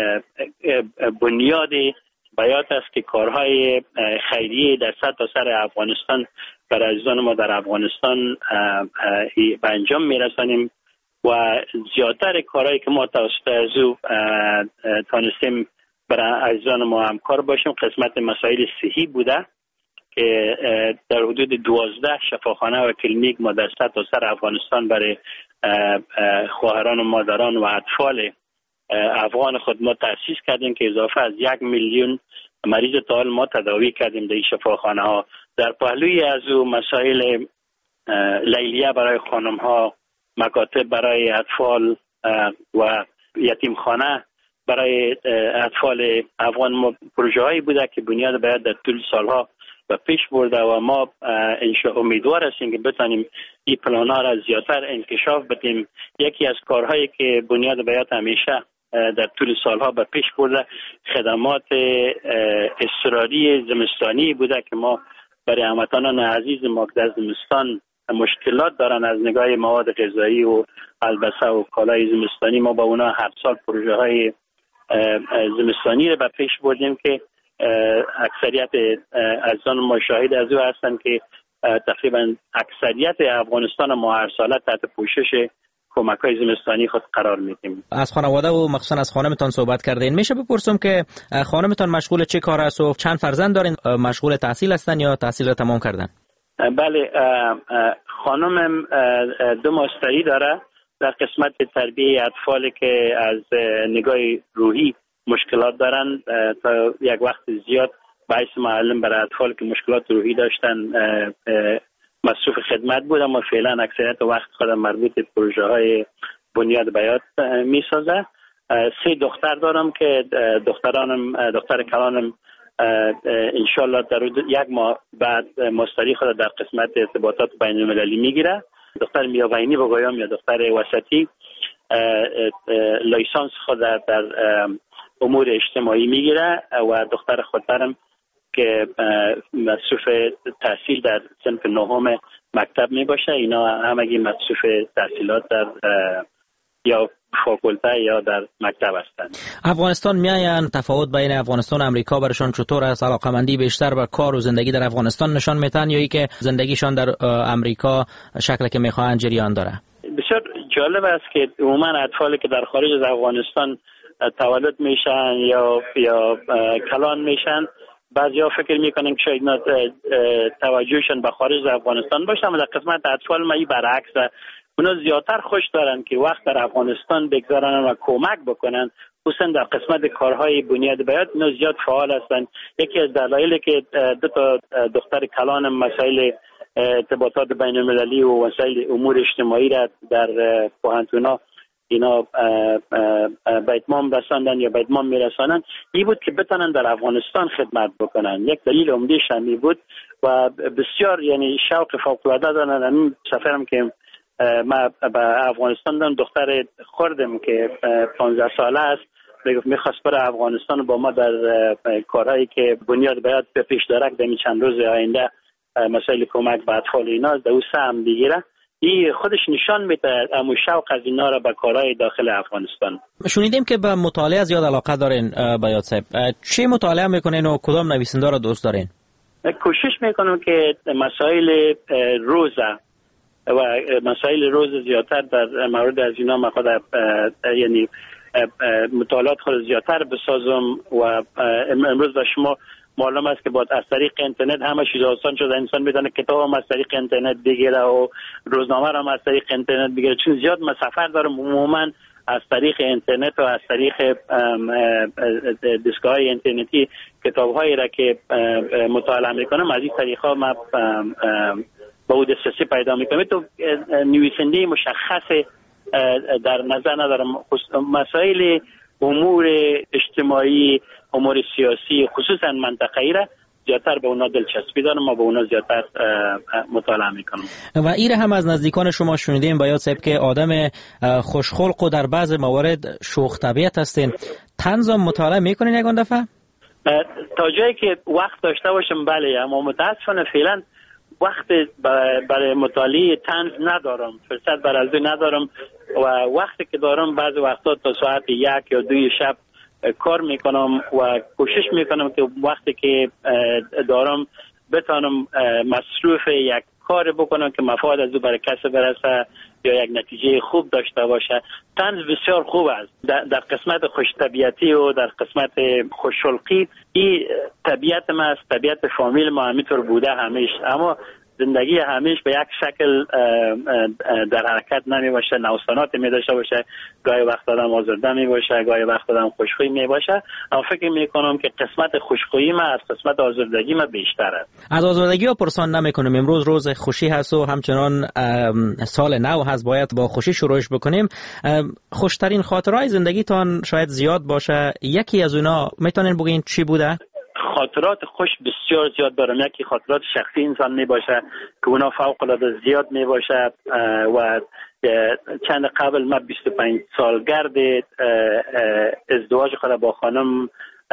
بنیاد بیات است که کارهای خیریه در سطح سر افغانستان برای عزیزان ما در افغانستان به انجام میرسانیم و زیادتر کارهایی که ما توسط از او تانستیم برای عزیزان ما همکار باشیم قسمت مسائل صحی بوده که در حدود 12 شفاخانه و کلینیک ما در سطح سر افغانستان برای خواهران و مادران و اطفال افغان خود ما تأسیس کردیم که اضافه از 1 میلیون مریض تا حال ما تداوی کردیم در این شفاخانه ها. در پهلوی از او مسائل لیلیه برای خانم ها، مکاتب برای اطفال و یتیمخانه برای اطفال افغان ما پروژه هایی بوده که بنیاد باید در طول سالها و پیش برده و ما امیدوار هستیم که بتانیم این پلان ها را زیادتر انکشاف بدیم. یکی از کارهایی که بنیاد باید همیشه در طول سالها به پیش برده خدمات اضطراری زمستانی بوده که ما برای هموطنان عزیز ما در زمستان مشکلات دارن از نگاه مواد غذایی و البسه و کالای زمستانی، ما با اونا هر سال پروژه های زمستانی رو به پیش بردیم که اکثریت عزیزان ما شاهد از او هستن که تقریبا اکثریت افغانستان ما هر ساله تحت پوشش کمک‌های زمستانی خود قرار میدیم. از خانواده و مخصوصا از خانمتان صحبت کردین. میشه بپرسم که خانمتان مشغول چه کار است و چند فرزند دارین؟ مشغول تحصیل هستن یا تحصیل را تمام کردن؟ بله، خانمم 2 ماستری داره در قسمت تربیه اطفالی که از نگاه روحی مشکلات دارن. تا یک وقت زیاد باعث معلم برای اطفال که مشکلات روحی داشتن مصروف خدمت بود، اما فعلا اکثریت وقت خودم مربوط به پروژه های بنیاد بیات می سازه. 3 دختر دارم که دختر کلانم انشالله در 1 ماه بعد ماستری خود در قسمت ارتباطات بین المللی میگیره. دختر میاوینی بگویم یا دختر وسطی لیسانس خود در امور اجتماعی میگیره و دختر خودم که مصروف تحصیل در صنف 9 مکتب می باشه. اینا همگی مصروف تحصیلات در یا فاکولته یا در مکتب هستند. افغانستان میاین تفاوت بین افغانستان و امریکا برشان چطور است؟ علاقه‌مندی بیشتر به کار و زندگی در افغانستان نشان میتن یا ای که زندگیشان در امریکا شکلی که میخواهند جریان داره؟ بسیار جالب است که عموما اطفالی که در خارج از افغانستان تولد میشن یا کلان میشن، بعضیا فکر میکنن که شاید توجهشون به خارج از افغانستان باشه، اما در قسمت اطفال ما این برعکسه. اونا زیادتر خوش دارن که وقت در افغانستان بگذارن و کمک بکنن، خصوصا در قسمت کارهای بنیاد بیات اونا زیاد فعال هستن. یکی از دلایلی که 2 دختر کلان مسائل ارتباطات بین المللی و مسائل امور اجتماعی را در پوهنتونا اینا به اتمام رساندن یا به اتمام میرسانن، این بود که بتونن در افغانستان خدمت بکنن. یک دلیل عمده شمی بود و بسیار یعنی شوق فوق‌العاده دارن. این سفرم که ما به افغانستان دارم، دختر خردم که 15 ساله است میخواست برای افغانستان با ما در کارهایی که بنیاد بیات به پیش داره در چند روز آینده مسائل کمک به اطفال اینا در او سهم بگیره. این خودش نشان میده امو شوق از اینا را به کارهای داخل افغانستان. شنیدیم که به مطالعه زیاد علاقه دارین بیات صاحب. چه مطالعه میکنین و کدام نویسنده را دوست دارین؟ کوشش میکنم که مسائل روزه و مسائل روز زیادتر در مورد از اینا ما خود یعنی مطالعات خود زیادتر بسازم و امروز به شما معلوم است که باید از طریق اینترنت همه چیز آسان شده. انسان میتونه کتاب هم از طریق اینترنت بگیره و روزنامه هم از طریق اینترنت بگیره. چون زیاد من سفر دارم عموما از طریق اینترنت و از طریق دستگاه‌های اینترنتی کتاب‌هایی را که مطالعه میکنم از این طریقا من با او دسترسی پیدا میکنم. تو نویسنده مشخص در نظر ندارم. مسائل امور اجتماعی، امور سیاسی خصوصا منطقه‌ای را زیادتر به اونا دلچسبی دارم، ما به اونا زیادتر مطالعه میکنم. و ایره هم از نزدیکان شما شنیدیم بیات صاحب که آدم خوشخلق و در بعض موارد شوخ طبیعت هستین. طنز مطالعه میکنین یگان دفعه؟ تا جایی که وقت داشته باشم بله، اما متاسفانه فعلا وقت برای مطالعه طنز ندارم، فرصت برای از ندارم و وقتی که دارم بعضی وقتا تا ساعت 1 یا 2 شب کار میکنم و کوشش میکنم که وقتی که دارم بتانم مصروف یک کار بکنم که مفاد از او برای کسی برسه یا یک نتیجه خوب داشته باشه. طنز بسیار خوب است در قسمت خوش طبیعتی و در قسمت خوشخلقی. این طبیعت ما است، طبیعت فامیل ما همینطور بوده همیشه، اما زندگی همیشه به یک شکل در حرکت نمی باشه، نوسانات می داشته باشه. گاهی وقت آدم آزرده می باشه، گاهی وقت آدم خوشخوی می باشه. اما فکر می کنم که قسمت خوشخویی ما از قسمت آزردگی ما بیشتر است. از آزردگی ها پرسان نمی کنم. امروز روز خوشی هست و همچنان سال نو هست، باید با خوشی شروعش بکنیم. خوشترین خاطرهای زندگیتان شاید زیاد باشه، یکی از اونا میتونین بگین چی بوده؟ خاطرات خوش بسیار زیاد دارم. یکی خاطرات شخصی انسان می باشه که اونا فوق العاده زیاد می باشه و چند قبل من 25 سالگرد ازدواج خود با خانم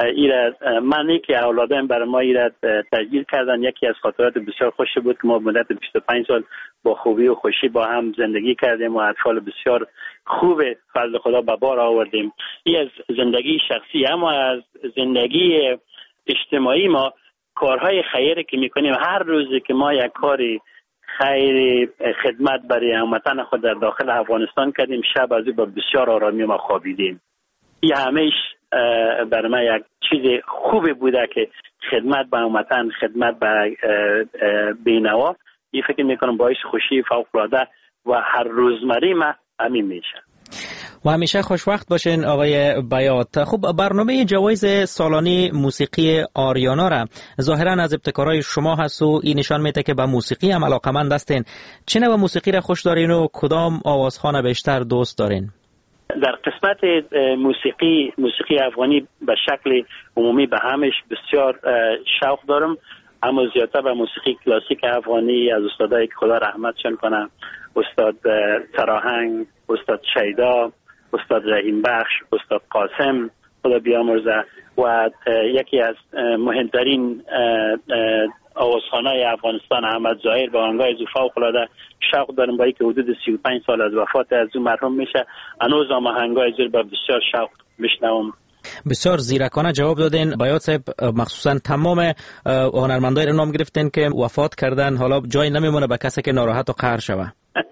منی که اولادم برای ما ایرا تسجیل کردن. یکی از خاطرات بسیار خوشی بود که ما مدت 25 سال با خوبی و خوشی با هم زندگی کردیم و اطفال بسیار خوب فضل خدا به بار آوردیم. این از زندگی شخصی. اما از زندگی اجتماعی ما کارهای خیری که میکنیم، هر روزی که ما یک کاری خیر خدمت برای هموطن خود در داخل افغانستان کردیم. شب از او با بسیار آرامی ما خوابیدیم. این همیش برای من یک چیز خوبی بوده که خدمت به هموطن، خدمت به بینوا، این فکر میکنم باعث خوشی فوق‌العاده و هر روزمره ما همین میشه. و همیشه خوشوقت باشین آقای بیات. خب برنامه جوایز سالانه موسیقی آریانا را ظاهرا از ابتکارهای شما هست و این نشان میده که به موسیقی هم علاقمند هستین. چه نوع موسیقی را خوش دارین و کدام آوازخوان بیشتر دوست دارین؟ در قسمت موسیقی افغانی به شکل عمومی به همش بسیار شوق دارم، اما زیادتر به موسیقی کلاسیک افغانی از استادایی که خدا رحمتشون کنه، استاد تراهنگ، استاد شیدا، استاد رحیم بخش، استاد قاسم خدا بیامرزه، و یکی از مهمترین آوازخوانای افغانستان احمد ظاهر با آهنگای از فوق‌العاده شوق دارم، با اینکه حدود 35 سال از وفات از او مرحوم میشه، هنوز هم آهنگای از با بسیار شوق میشنوم. بسیار زیرکانه جواب دادین بیات صاحب. مخصوصا تمام هنرمندای رو نام گرفتین که وفات کردن، حالا جای نمیمونه به کسی که ناراحت و قهر شوه.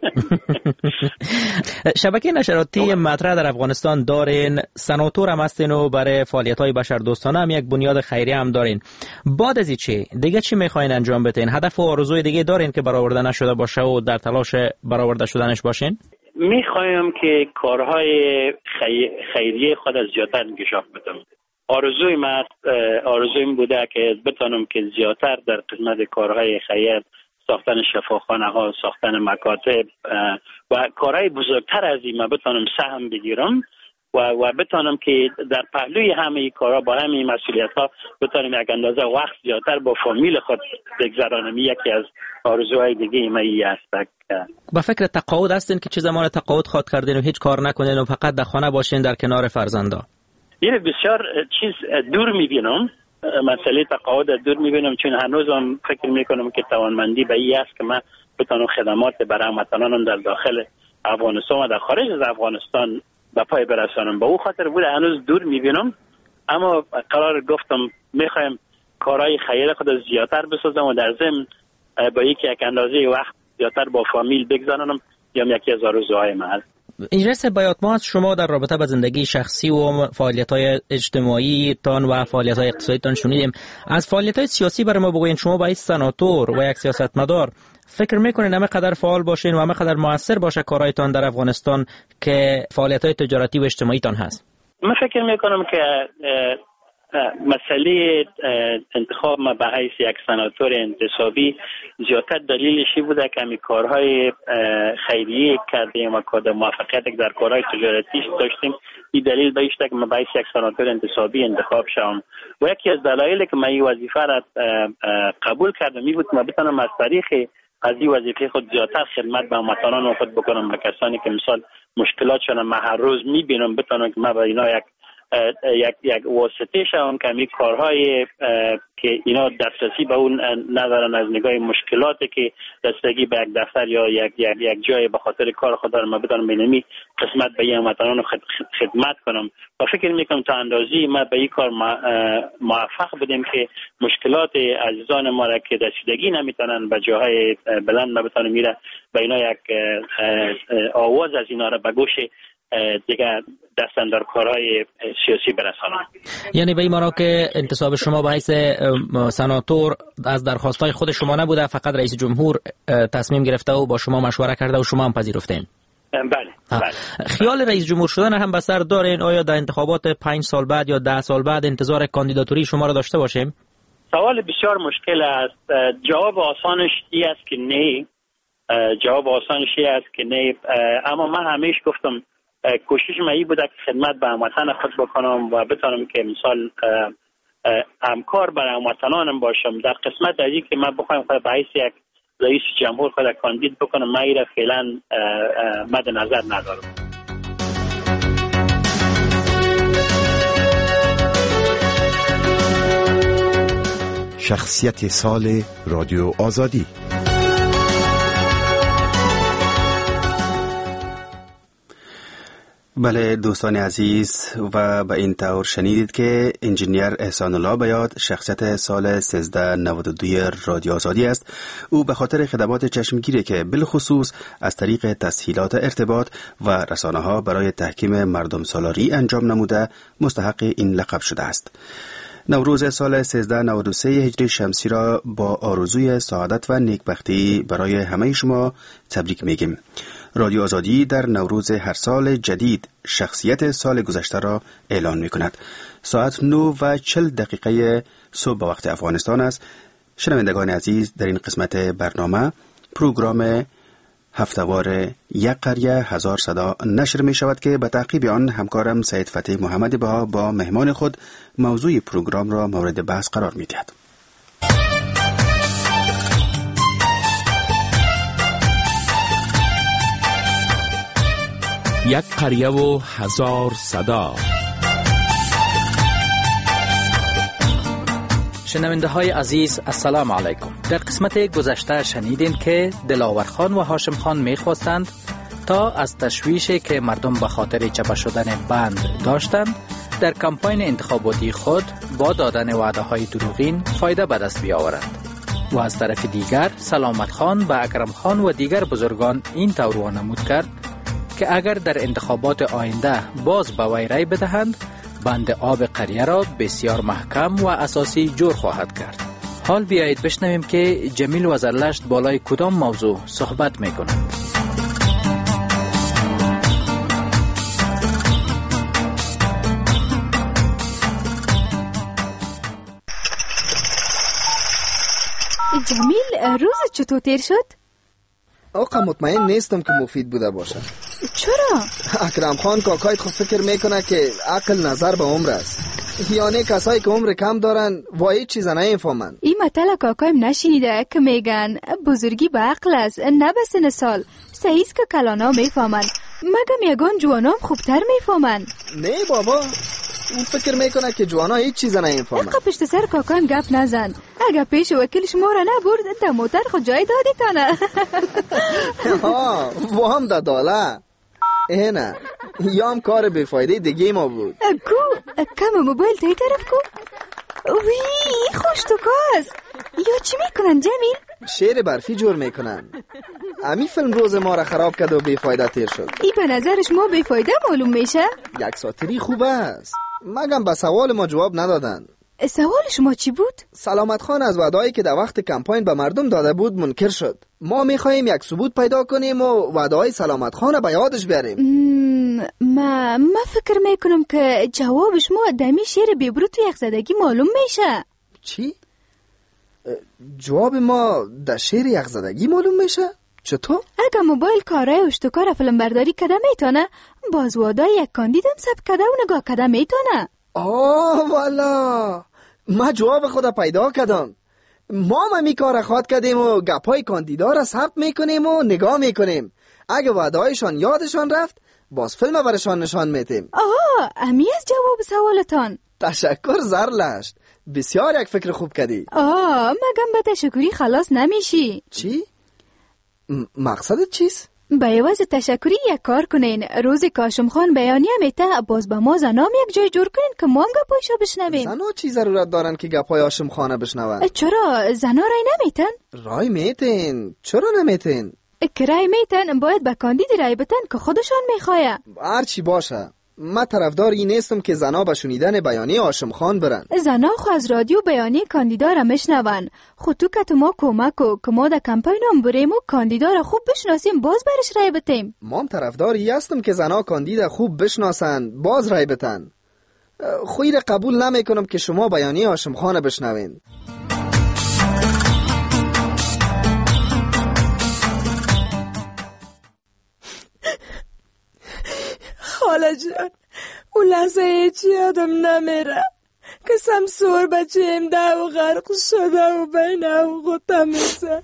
شبکه نشراتی مطرح در افغانستان دارین، سناتور هم هستین و برای فعالیت‌های بشردوستانه هم یک بنیاد خیریه هم دارین. بعد از چی دیگه چی میخواین انجام بدین؟ هدف و آرزوی دیگه دارین که برآورده نشده باشه و در تلاش برآورده شدنش باشین؟ میخوایم که کارهای خیریه خود از زیادتر انکشاف بدم. آرزویم بوده که بتونم که زیادتر در قسمت کارهای خیر، ساختن شفاخانه ها، ساختن مکاتب و کارهای بزرگتر از این بتونم سهم بگیرم و بتونم که در پهلوی همه کارها با همه مسئولیت ها بتونم یک اندازه وقت زیادتر با فامیل خود بگذرانم. یکی از آرزوهای دیگه من است. با فکر تقاعد هستین که چه زمان تقاعد خواد کردین و هیچ کار نکنین و فقط در خانه باشین در کنار فرزندا؟ یه بسیار چیز دور میبینم، مسئله تقاعد دور میبینم، چون هنوزم فکر میکنم که توانمندی به این است که من بتونم خدمات برای هموطنانم در داخل افغانستان و در خارج از افغانستان به پای برسانم. به او خاطر بود هنوز دور میبینم، اما قرار گفتم میخوایم کارهای خیر خود زیادتر بسازم و در ضمن با یک اندازه وقت زیادتر با فامیل بگذرانم، یا یکی از آرزوهای من هست. اینجاست بیات، ما از شما در رابطه با زندگی شخصی و فعالیت‌های اجتماعی تان و فعالیت‌های اقتصادی تان شنیدیم. از فعالیت‌های سیاسی برای ما بگوین. شما با سناتور و یک سیاستمدار فکر می‌کنین همه قدر فعال باشین و همه قدر موثر باشه کارهایتان در افغانستان که فعالیت‌های تجارتی و اجتماعی تان هست؟ من فکر می‌کنم که مسئله انتخاب ما به حیث یک سناتور انتصابی زیادتر دلیلشی بوده که همی کارهای خیریه کردیم و کار موفقیت در کارهای تجارتی داشتیم. این دلیل بیشتر که من به حیث یک سناتور انتصابی انتخاب شدم و یکی از دلایلی که من این وظیفه را قبول کردم این بود که من بتونم از طریق از این وظیفه خود زیادتر خدمت به هموطنان خود بکنم، به کسانی که مثال مشکلاتشون من هر روز میبینم بتونم که من به اینا یک واسطه شوم که همین کارهای که اینا دسترسی به اون ندارن از نگاه مشکلاتی که دستگی به یک دفتر یا یک جای به خاطر کار خود دارم، من بدانم بینمی قسمت به هموطنان خدمت کنم و فکر میکنم تا اندازی ما به این کار موفق بودیم که مشکلات عزیزان ما را که رسیدگی نمیتونن به جاهای بلند ما بتونم میره به اینا یک آواز از اینا را به گوش دیگه دستن در کارهای سیاسی برسانم. یعنی به این معنا که انتصاب شما به حیث سناتور از درخواستهای خود شما نبوده، فقط رئیس جمهور تصمیم گرفته و با شما مشوره کرده و شما هم پذیرفتین؟ بله. خیال رئیس جمهور شدن هم به سر دارین؟ آیا در انتخابات 5 سال بعد یا 10 سال بعد انتظار کاندیداتوری شما را داشته باشیم؟ سوال بسیار مشکل است. جواب آسانش این است که نه. اما من همیشه گفتم کوشش من این بوده که خدمت به هموطن خود بکنم و بتونم که مثال همکار برای هموطنانم باشم. در قسمت از این که من بخوایم خود به حیث یک رئیس جمهور خود کاندید بکنم، من این را فعلا مد نظر ندارم. شخصیت سال رادیو آزادی. بله دوستان عزیز، و به این طور شنیدید که انجینیر احسان الله بیات شخصیت سال 1392 رادیو آزادی است. او به خاطر خدمات چشمگیری که بالخصوص از طریق تسهیلات ارتباط و رسانه ها برای تحکیم مردم سالاری انجام نموده مستحق این لقب شده است. نوروز سال 1393 هجری شمسی را با آرزوی سعادت و نیکبختی برای همه شما تبریک میگیم. رادیو آزادی در نوروز هر سال جدید شخصیت سال گذشته را اعلان می کند. ساعت 9:40 صبح به وقت افغانستان است. شنوندگان عزیز، در این قسمت برنامه پروگرام هفتهوار یک قریه هزار صدا نشر می شود که به تعقیب آن همکارم سید فتح محمد بها با مهمان خود موضوع پروگرام را مورد بحث قرار می دهد. یک قریه و هزار صدا. شنونده های عزیز السلام علیکم. در قسمت گذشته شنیدین که دلاور خان و هاشم خان میخواستند تا از تشویشی که مردم به خاطر چپه شدن بند داشتند در کمپاین انتخاباتی خود با دادن وعده های دروغین فایده به دست بیاورند. و از طرف دیگر سلامت خان و اکرم خان و دیگر بزرگان این طور وانمود کرد که اگر در انتخابات آینده باز به وی رای بدهند بند آب قریه را بسیار محکم و اساسی جور خواهد کرد. حال بیایید بشنویم که جمیل و زرلشت بالای کدام موضوع صحبت میکنند. جمیل، روز چطور تیر شد؟ آقا مطمئن نیستم که مفید بوده باشه. چرا؟ اکرم خان کاکایت خود فکر میکنه که عقل نظر به عمر است. یعنی کسایی که عمر کم دارن وای چیز نمیفهمن. این مطلب کاکایم نشینیده که میگن بزرگی به عقل است نه به سن سال. صحیح است که کلانا میفهمن، مگم یگان جوانام خوبتر میفهمن. نه بابا، اون فکر میکنه که جوانا هیچ چیز نمیفهمن. اقا پشت سر کاکایم گپ نزن. اگه پیش وکیل شما را نبرد در موتر خود جای دادی تانه. ها وام داداله اینه یام کار بیفایده دیگه ما بود. کو کم موبایل تایی طرف کو. وی خوش تو کاز یا چی میکنن جمیل؟ شیر برفی جور میکنن. امی فیلم روز ما را خراب کرد و بیفایده تیر شد. ای به نظر شما بیفایده معلوم میشه؟ یک ساتری خوب است، مگم به سوال ما جواب ندادن. سوال شما چی بود؟ سلامت خان از وعده‌ای که در وقت کمپاین به مردم داده بود منکر شد. ما میخواهیم یک ثبوت پیدا کنیم و وعده‌های سلامت خان را به یادش بیاریم. ما فکر میکنم که جواب شما دمی شیر بیبروت و یک زدگی معلوم میشه. چی؟ جواب ما در شیر یک زدگی معلوم میشه؟ چطور؟ اگه موبایل کارای اشتکار فیلم برداری کده میتونه، باز وعده‌ی یک کاندیدم ثبت کده و نگاه کده میتونه. والا ما جواب خود پیدا کردم. ما می کار خواد کردیم و گپای کاندیدا را ثبت میکنیم و نگاه میکنیم. اگه وعده‌هایشان یادشان رفت باز فیلم برشان نشان میتیم. امی از جواب سوالتان. تشکر زرلشت، بسیار یک فکر خوب کردی. مگم به تشکری خلاص نمیشی. چی؟ مقصدت چیست؟ به عوض تشکری یک کار کنین. روز کاشم خان بیانیه میته باز به ما زنام یک جای جور کنین که ما هم گپایشو بشنویم. زنا چی ضرورت دارن که گپای هاشم خانه بشنون؟ چرا زنا رای نمیتن؟ رای میتن. چرا نمیتن؟ که رای میتن باید به کاندید رای بتن که خودشان میخواه. هر چی باشه، من طرفدار این نیستم که زنا به شنیدن بیانیه هاشم خان برن. زنا خو از رادیو بیانیه کاندیدا را میشنون. خود تو که ما کمک که ما در کمپاین هم بریم و کاندیدا را خوب بشناسیم باز برش رای بتیم. ما هم طرفداری هستم که زنا کاندیدا خوب بشناسن باز رای بتن. خویر قبول نمیکنم که شما بیانیه هاشم خان بشنوین. خاله جان، اون لحظه هیچ یادم نمیره که سمسور بچه ده و غرق شده و بین او غطه میزه.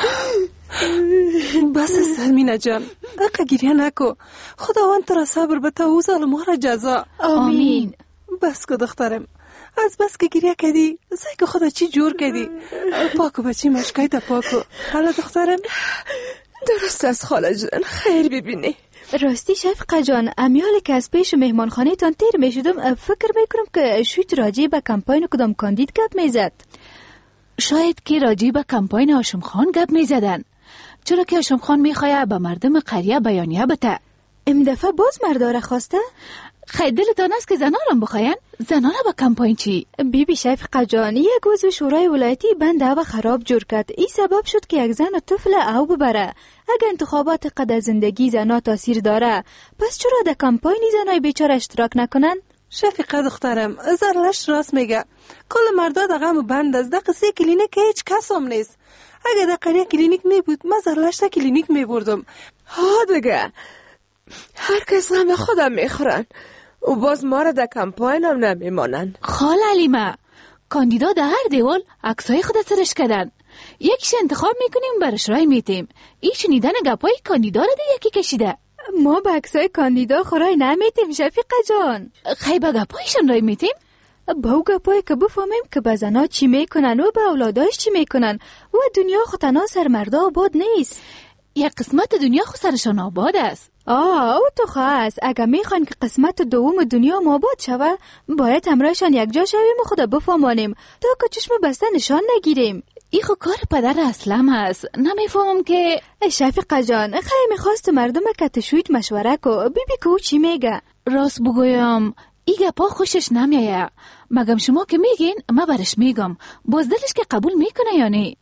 بس سلمینه جان، اقا گریه نکو. خداوند تو را صبر بده و ظالم‌ها را جزا. آمین. بس که دخترم، از بس که گریه کردی زای که خدا چی جور کردی. پاکو بچی مشکای تا پاکو. حالا دخترم درست از خاله جان، خیر ببینی. راستی شفقه جان، امیال که از پیش مهمانخانه تان تیر می شدم فکر میکنم که شوید راجع به کمپاین کدام کاندید گپ میزد. شاید که راجع به کمپاین هاشم خان گپ میزدن، چرا که هاشم خان میخواه به مردم قریه بیانیه بده. ام دفعه باز مرداره خواسته؟ خیلی دلتان است که زنارم بخواین؟ زناره با کمپاین چی؟ بیبی شفقه جان، یک عضو شورای ولایتی بند او خراب جور کرد. این سبب شد که یک زن و طفل او ببره. اگه انتخابات قد زندگی زنا تاثیر داره، پس چرا در کمپاین زنای بیچاره اشتراک نکنن؟ شفقه دخترم، زرلش راست میگه. کل مردا در غم بند است. در قصه کلینیک هیچ کس هم نیست. اگه در قریه کلینیک نبود، من زرلش در کلینیک میبردم. ها دیگه، هر کس غم خودم میخورن و باز ما را در کمپاین هم نمیمانن. خال علیمه، کاندیدا در هر دیوال عکسای خود سرش کردن. یکیش انتخاب میکنیم برش رای میتیم. این شنیدن گپای کاندیدا را ده یکی کشیده. ما به عکسای کاندیدا خورای نمیتیم شفیقه جان. خیلی به گپایشان رای میتیم؟ با او گپای که بفهمیم که به زنا چی میکنن و به اولاداش چی میکنن و دنیا خود تنها سر مردا آباد نیست. یک قسمت دنیا خود سرشان آباد است. او تو خواست اگه میخوان که قسمت دوم دنیا آباد شوه، باید همراهشان یک جا شویم و خود بفهمانیم تا که چشم بسته نشان نگیریم. ای خو کار پدر اسلام هست. نمیفهمم که شفیقه جان، خیلی میخواست مردم که تشوید مشوره کو بیبی که او چی میگه. راست بگویم ای گپا خوشش نمیایه. مگم شما که میگین ما برش میگم، باز دلش که قبول میکنه یا نه؟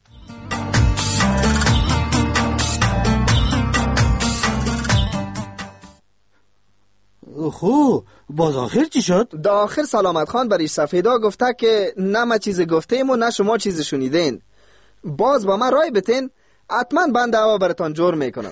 خو باز آخر چی شد؟ دا آخر سلامت خان بریش سفیدا گفته که نه ما چیز گفتیم و نه شما چیز شنیدین. باز با من رای بتین، حتما بند هوا براتان جور میکنم.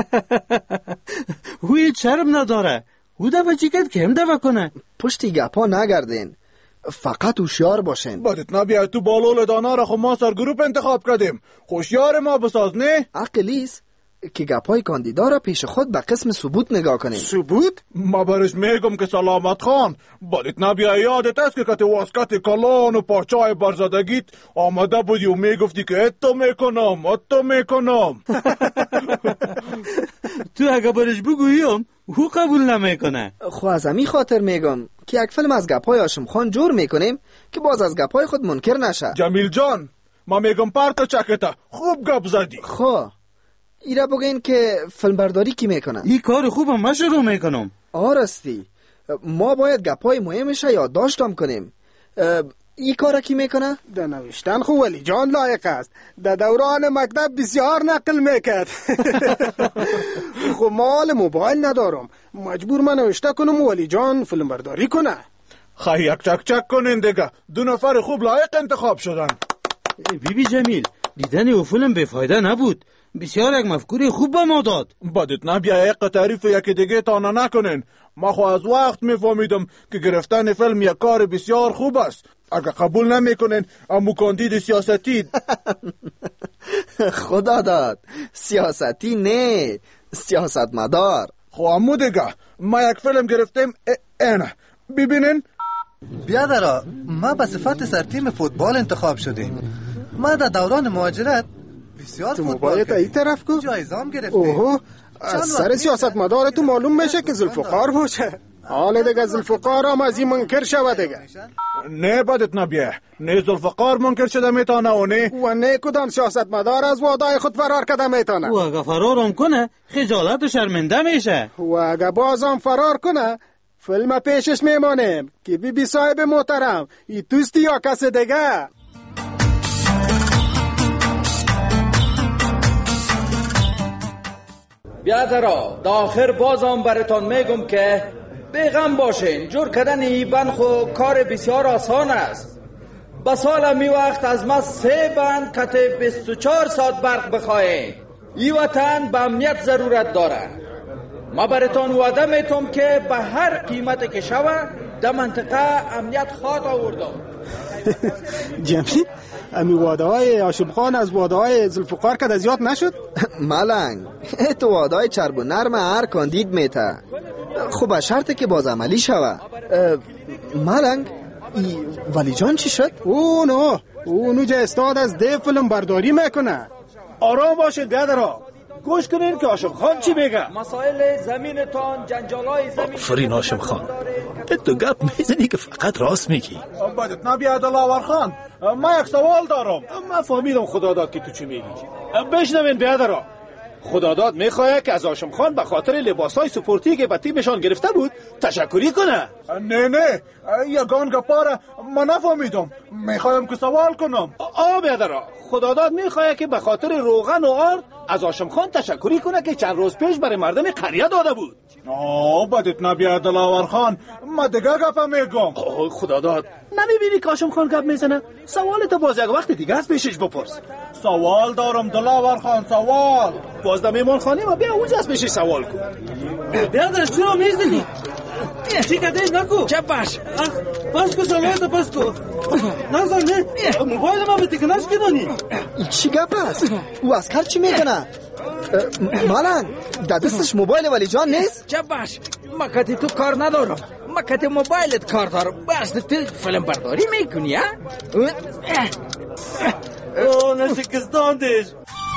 هوی شرم نداره. او دفعه چی کرد که هم دفعه کنه؟ پشتی گپا نگردین، فقط هوشیار باشین. بادت نبیاد تو بالول دانا را خب ما سر گروپ انتخاب کردیم. خوشیار ما بساز نه؟ عقلیست که گپای کاندیدا را پیش خود به قسم ثبوت نگاه کنیم. ثبوت؟ ما برش میگم که سلامت خان، بادت نبیاد یادت است که کت واسکت کلان و پاچای برزدگیت آمده بودی و میگفتی که اتو میکنم. تو اگه برش بگویم او قبول نمیکنه. خو از امی خاطر میگم که یک فیلم از گپای هاشم خان جور میکنیم که باز از گپای خود منکر نشه. جمیل جان، ما میگم پرتا چکتا خوب گپ زدی. خو ایره بگین که فیلم برداری کی میکنه؟ این کار خوبم من شروع میکنم. آرستی ما باید گپای مهمش یاد داشتم کنیم. این کار کی میکنه؟ در نوشتن خو ولی جان لایق است. در دوران مکتب بسیار نقل میکرد. خو مال موبایل ندارم، مجبور من نوشته کنم ولی جان فیلم برداری کنه. خیلی یک چک کنین دیگه، 2 نفر خوب لایق انتخاب شدن. بیبی جمیل، دیدن او فیلم بفایده نبود. بسیار یک مفکوری خوب به ما داد. بادت نبیا یک تعریف یکی دیگه تانا نکنین. ما خو از وقت میفهمیدم که گرفتن فیلم یک کار بسیار خوب است. اگه قبول نمیکنین امو کاندید سیاستی. خدا داد، سیاستی نه، سیاست مدار. خو امو دیگه ما یک فیلم گرفتیم اینه ببینین. بیادرا ما به صفت سرتیم فوتبال انتخاب شدیم. ما در دوران مهاجرت بسیار فوتبال کردیم. این طرف کو جایزه هم گرفتیم. اوه، از سر سیاست مدار تو معلوم میشه که ذوالفقار باشه. حالا دیگه ذوالفقار هم از این منکر شوه دیگه. نه بدت نبیه، نه ذوالفقار منکر شده میتانه و نه کدام سیاست مدار از وعدای خود فرار کرده میتانه. و اگه فرار هم کنه خجالت و شرمنده میشه. و اگه بازم فرار کنه فیلم پیشش میمانیم که بی صاحب محترم ای توستی یا کس دیگه. بیادرا داخر بازم براتان میگم که بیغم باشین. جور کردن این بند خو کار بسیار آسان است. به سال می وقت از ما 3 بند کت 24 ساعت برق بخواهیم. این وطن به امنیت ضرورت داره. ما براتان وعده میتم که به هر قیمت که شوه در منطقه امنیت خواهد آوردم. جمعی امی وعده های هاشم خان از وعده های ذوالفقار که زیاد نشد؟ ملنگ تو وعده های چرب و نرم هر کاندید میته. خوب شرطه که باز عملی شوه. ملنگ ولی جان چی شد؟ اونو جه استاد از ده فیلم برداری میکنه. آرام باشید بیادرها، گوش کنین که هاشم خان چی میگه. مسائل زمینتان، جنجالای زمین. آفرین هاشم خان، تو گپ میزنی که فقط راست میگی. بدت نبیاد دلاور خان، ما یک سوال دارم. من فهمیدم خدا داد که تو چی میگی. بشنوین بیادرا. خدا داد میخواه که از هاشم خان به خاطر لباسای سپورتی که به تیمشان گرفته بود تشکری کنه. نه یگان گپاره من نفهمیدم. میخوایم که سوال کنم. بیادرا، خدا داد میخواه که به خاطر روغن و آرد از هاشم خان تشکری کنه که چند روز پیش برای مردم قریه داده بود. بدت نبیاد دلاور خان، من دیگه گپ میگم. خدا داد، نمیبینی که هاشم خان گپ میزنه؟ سوالت باز یک وقت دیگه است پیشش بپرس. سوال دارم دلاور خان، سوال. باز در میمان خانه ما بیا اونجا از پیشش سوال کن. بیادرش چرا میزنی؟ چی کده نکو چه باش پس کو سوالت پس کو نظر نه موبایل ما به تکناش کنی. چی گپ است؟ او اسکر چی میکنه؟ مالن در دستش موبایل ولی جان نیست؟ چه باش ما کتی تو کار ندارم، ما کتی موبایلت کار دارم. بس تو فیلم برداری میکنی ها؟ نشکستاندش.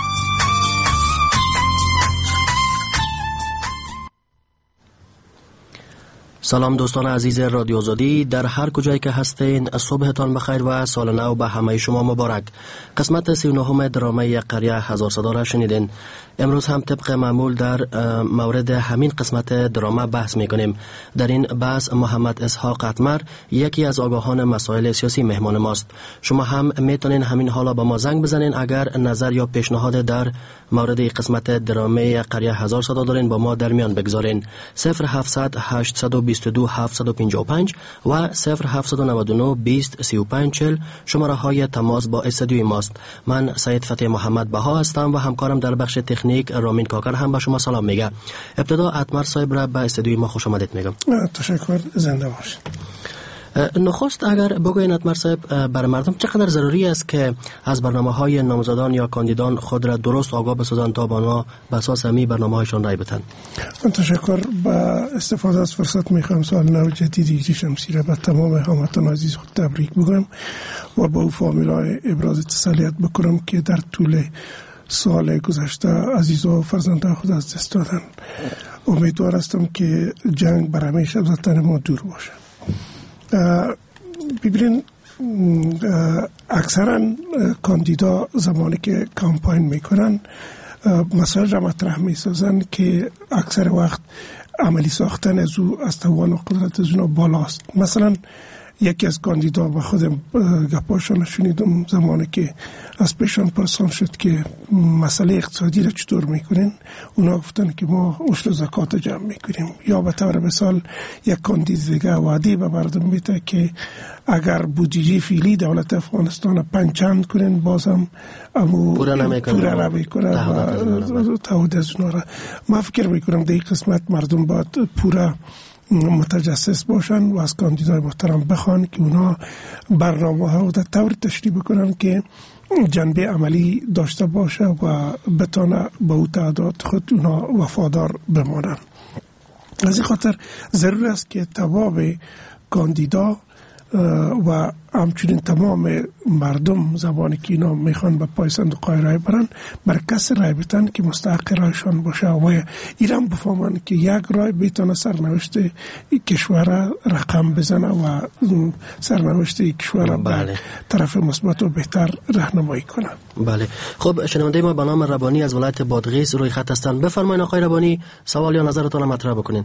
سلام دوستان عزیز رادیو آزادی، در هر کجایی که هستین صبحتان بخیر و سال نو به همه شما مبارک. قسمت 39 درامه قریه هزار صدا را شنیدین. امروز هم طبق معمول در مورد همین قسمت درامه بحث میکنیم. در این بحث محمد اسحاق اتمر یکی از آگاهان مسائل سیاسی مهمان ماست. شما هم میتونین همین حالا با ما زنگ بزنین اگر نظر یا پیشنهاد در مورد قسمت درامه قریه هزار صدا دارین با ما در میان بگذارین. 0700 822 755 و 0799 20 35 40 شماره های تماس با استودیوی ماست. من سید فتح محمد بها هستم و همکارم در بخش تکنیک رامین کاکر هم به شما سلام میگه. ابتدا اتمر صاحب را به استودیوی ما خوش آمدید میگم. تشکر، زنده باشید. نخست اگر بگوین اتمر صاحب برای مردم چقدر ضروری است که از برنامه‌های نامزدان یا کاندیدان خود را درست آگاه بسازند تا آنها به اساس همین برنامه‌هایشان رای بدهند؟ تشکر. با استفاده از فرصت میخوام سال نو جدیدی شمسی را به تمام هموطنان عزیز خود تبریک بگویم و با او فامیلای ابراز تسلیت بکنم که در طول سال گذشته عزیز و فرزندان خود از دست دادن. امیدوار هستم که جنگ بر همیشه از وطن ما دور باشه. ببینین اکثرا کاندیدا زمانی که کامپاین میکنن مسائل را مطرح میسازن که اکثر وقت عملی ساختن از او از توان و قدرت از اونا بالاست. مثلا یکی از کاندیدا با خودم گپاشون شنیدم زمانی که از پیشان پرسان شد که مسئله اقتصادی را چطور میکنین، اونا گفتن که ما عشر و زکات جمع میکنیم. یا به طور مثال یک کاندید دیگه وعده به مردم میده که اگر بودجه فعلی دولت افغانستان پنچند کنین بازم پورا نمیکنه و تعهد از اونا را. ما فکر میکنم در این قسمت مردم باید پورا متجسس باشن و از کاندیدای محترم بخوان که اونا برنامه ها در طور تشریح بکنن که جنبه عملی داشته باشه و بتانه به او تعداد خود اونا وفادار بمانن. از این خاطر ضرور است که تواب کاندیدا و همچنین تمام مردم زبانی که اینا میخوان به پای صندوق رای برن بر کس رای بتن که مستحق رایشان باشه و ایران بفهمن که یک رای بتونه سرنوشت کشور رقم بزنه و سرنوشت کشور به طرف مثبت و بهتر راهنمایی کنه. بله. خب شنونده ما به نام ربانی از ولایت بادغیس روی خط هستند. بفرمایید آقای ربانی، سوال یا نظرتون مطرح بکنین.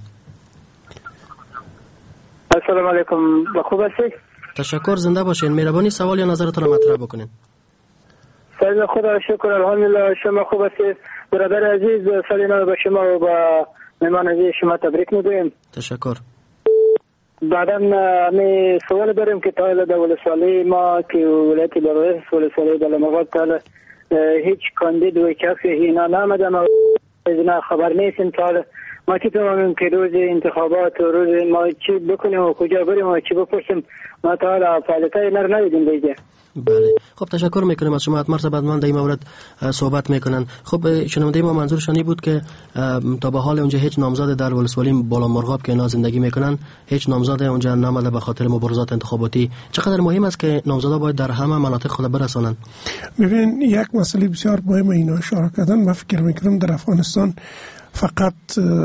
السلام علیکم، خوب هستید؟ تشکر، زنده باشین. مهربانی سوال یا نظرتون مطرح بکنین. سلام، خدا شکر، الحمدلله. شما خوب هستید؟ برادر عزیز، سال نو به شما و با مهمان عزیز شما تبریک میگویم. تشکر. بعدا می سوال داریم که تا الان در ولسوالی ما که ولایت بادغیس ولسوالی بلمغاد تا هیچ کاندید و کسی اینا نامدن و اینا خبر نیستیم. تا ما چی تمامیم که روز انتخابات و روز ما چی بکنیم و کجا بریم و چی بپرسیم. ما تا حالا فعالیتای نر ندیدیم دیگه. بله خب تشکر میکنیم از شما. حتما بعد من در این مورد صحبت میکنن. خب شنونده ما منظورشان بود که تا به حال اونجا هیچ نامزد در ولسوالی بالا مرغاب که اینا زندگی میکنن هیچ نامزد اونجا نامده به خاطر مبارزات انتخاباتی. چقدر مهم است که نامزدا باید در همه مناطق خود برسانند؟ ببین یک مسئله بسیار مهم اینا اشاره کردن. من فکر میکنم در افغانستان فقط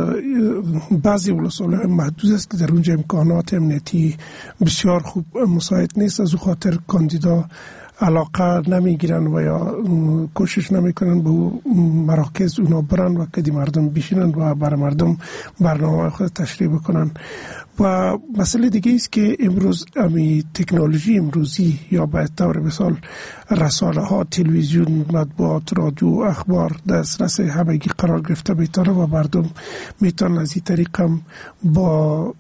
بعضی ولسوالی‌های محدود است که در اونجا امکانات امنیتی بسیار خوب مساعد نیست. از او خاطر کاندیدا علاقه نمیگیرن و یا کوشش نمیکنن به مراکز اونا برن و کدی مردم بشینن و بر مردم برنامه خود تشریح بکنن. و مسئله دیگه است که امروز امی تکنولوژی امروزی یا به طور مثال رسانه ها، تلویزیون، مطبوعات، رادیو، اخبار دسترس همگی قرار گرفته میتونه و مردم میتونن از این طریق هم با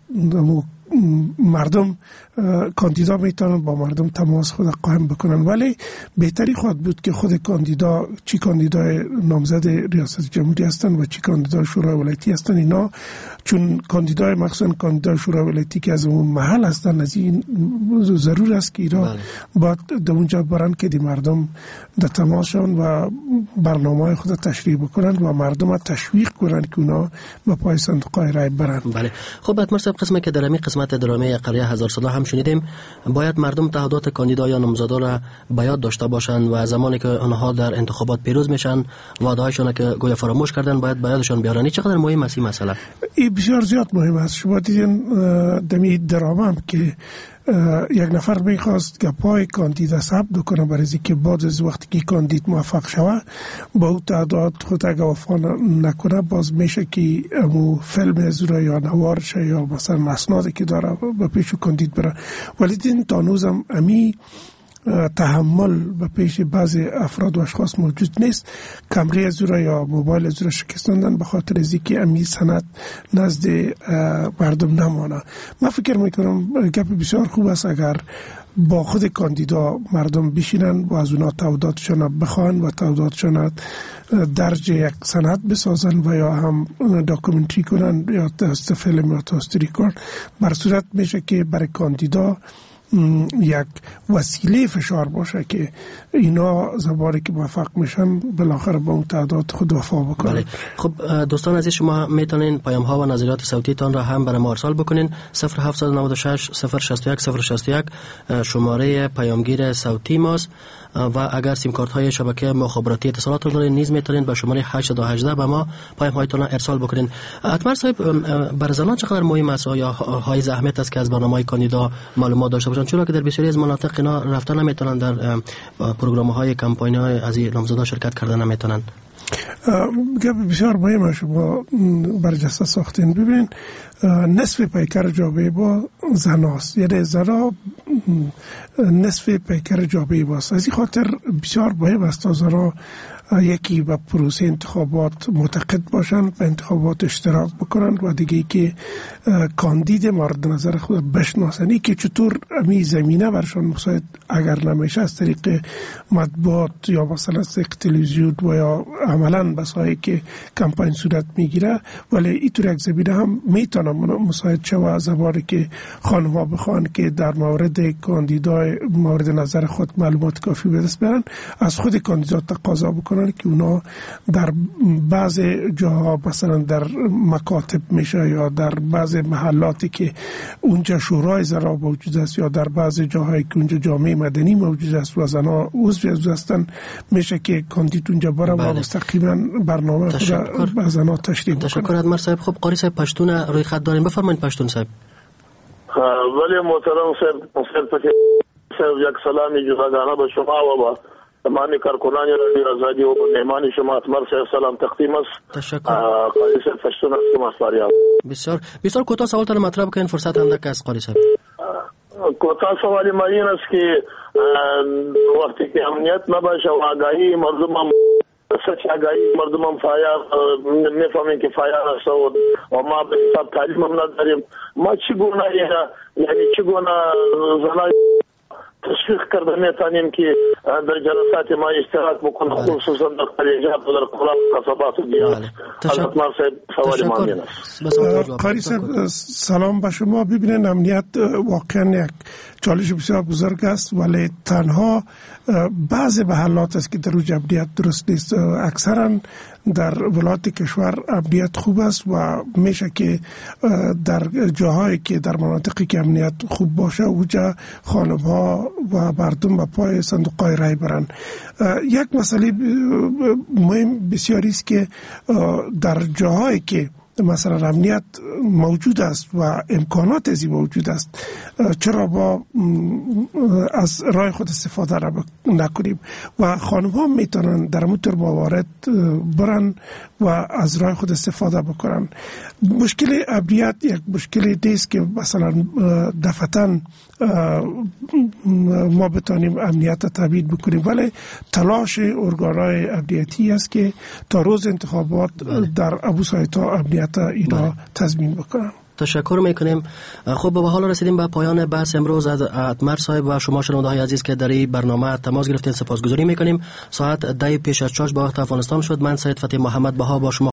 مردم کاندیدا میتونن با مردم تماس خود قائم بکنن. ولی بهتری خواهد بود که خود کاندیدا، چی کاندیدای نامزد ریاست جمهوری هستن و چی کاندیدای شورای ولایتی هستن، اینا چون کاندیدای مخصوصا کاندیدای شورای ولایتی که از اون محل هستن، از این ضرور است که اینا باید در اونجا برن که دی مردم در تماس شون و برنامه خود تشریح بکنن و مردم تشویق کنن که اونا به پای صندوق رای برن. بله خب حتما صاحب قسمت که در این قسمت درامه قریه هزار ساله هم شنیدیم باید مردم تعهدات کاندیدا یا نامزدا را به یاد داشته باشند و زمانی که آنها در انتخابات پیروز میشن وعده‌هایشان که گویا فراموش کردن باید به یادشان بیارن. چقدر مهم است این مسئله؟ این بسیار زیاد مهم است. شما دیدین دمی درامه هم که یک نفر میخواست که پای کاندید ثبت کنه برای اینکه بعد از وقتی که کاندید موفق شوه با او تعداد خود اگه وفا نکنه باز میشه که امو فیلم از را یا نوارش یا مثلا اسنادی که داره به پیش کاندید بره. ولی دین تانوزم امی تحمل به پیش بعضی افراد و اشخاص موجود نیست. کمری از را یا موبایل از را شکستندن به خاطر از اینکه امی سند نزد مردم نمانه. من فکر میکنم گپ بسیار خوب است اگر با خود کاندیدا مردم بشینن و از اونا تعهداتشون بخوان و تعهداتشون درج یک سند بسازن و یا هم داکومنتری کنن یا توسط فیلم یا توسط ریکورد. بر صورت میشه که برای کاندیدا یک وسیله فشار باشه که اینا زمانی که موفق میشن بالاخره با اون تعداد خود وفا بکنن. بله. خب دوستان عزیز شما میتونین پیام ها و نظریات صوتی تان را هم برای ما ارسال بکنین. 0796 061 061 شماره پیامگیر صوتی ماست و اگر سیم کارت های شبکه مخابراتی اتصالات رو دارین نیز میتونین با شماره 818 به ما پیام هایتون ارسال بکنین. اطمر صاحب برای زنان چقدر مهم است یا های زحمت است که از برنامه کاندیدا معلومات داشته باشن، چون که در بسیاری از مناطق اینا رفتن نمیتونن، در پروگرام های کمپاین های از این نامزدا شرکت کردن نمیتونن. بسیار مهمه شما برجسته ساختین. ببین نصف پیکر جامعه با زناست، یعنی زنا نصف پیکر جامعه باست. از این خاطر بسیار مهم است تا زنا یکی به پروسه انتخابات معتقد باشند، به انتخابات اشتراک بکنند و دیگه که کاندید مورد نظر خود بشناسند که چطور امی زمینه برشان مساعد اگر نمیشه از طریق مطبوعات یا مثلا از طریق تلویزیون و یا عملا بسایی که کمپاین صورت میگیره، ولی اینطور یک زمینه هم میتونه مساعد شوه زمانی که خانم ها بخوان که در مورد کاندیدای مورد نظر خود معلومات کافی به دست برن، از خود کاندیدا تقاضا بکنن که اونا در بعض جاها مثلا در مکاتب میشه یا در بعض محلاتی که اونجا شورای زنا موجود است یا در بعض جاهایی که اونجا جامعه مدنی موجود است و زنا عضو هستن میشه که کاندید اونجا بره و مستقیما برنامه خود به زنا تشریح بکنه. تشکر ادمر صاحب. خب قاری صاحب پشتون روی خط داریم، بفرمایید پشتون صاحب. ولی محترم صاحب یک سلامی جداگانه به شما و با تمامی کارکنان رادیو آزادی و مهمان شما اتمر صاحب سلام تقدیم است. تشکر. قاری صاحب پشتون از شما فریاد. بسیار کوتاه سوال تر مطرح کنین، فرصت اندک است قاری صاحب. کوتاه سوالی ما این است که وقتی که امنیت نباشه و آگاهی مردم هم سچ آگاهی مردم هم فایار میفهمین که فایار است و ما به حساب تعلیم هم نداریم، ما چگونه یعنی چگونه زنای تشویق کرده میتونیم که در جلسات ما اشتراک بکنه، خصوصا در قریجات و در قصبات و دیار. حضرت مار صاحب سوال مامین است. قاری صاحب سلام به شما. ببینید امنیت واقعا یک چالش بسیار بزرگ است، ولی تنها بعض محلات است که در اوج امنیت درست نیست. اکثرا در ولایت کشور امنیت خوب است و میشه که در جاهایی که در مناطقی که امنیت خوب باشه اوجا خانم‌ها و مردم به پای صندوق‌های رای برن. یک مسئله مهم بسیاری است که در جاهایی که مثلا امنیت موجود است و امکانات ازی موجود است، چرا با از رای خود استفاده نکنیم و خانم ها میتونن در مطور موارد برن و از رای خود استفاده بکنن. مشکل امنیت یک مشکل نیست که مثلا دفعتاً ما بتانیم امنیت تامین بکنیم، ولی تلاش ارگان‌های امنیتی است که تا روز انتخابات در ابوسایتا امنیت اینا تضمین بکنن. تشکر میکنیم. خب به حال رسیدیم به پایان بحث امروز. از اتمر صاحب و شما شنونده های عزیز که در این برنامه تماس گرفتین سپاسگزاری میکنیم. ساعت 10 پیش از 4 به وقت افغانستان شد. من سید فتح محمد بها با شما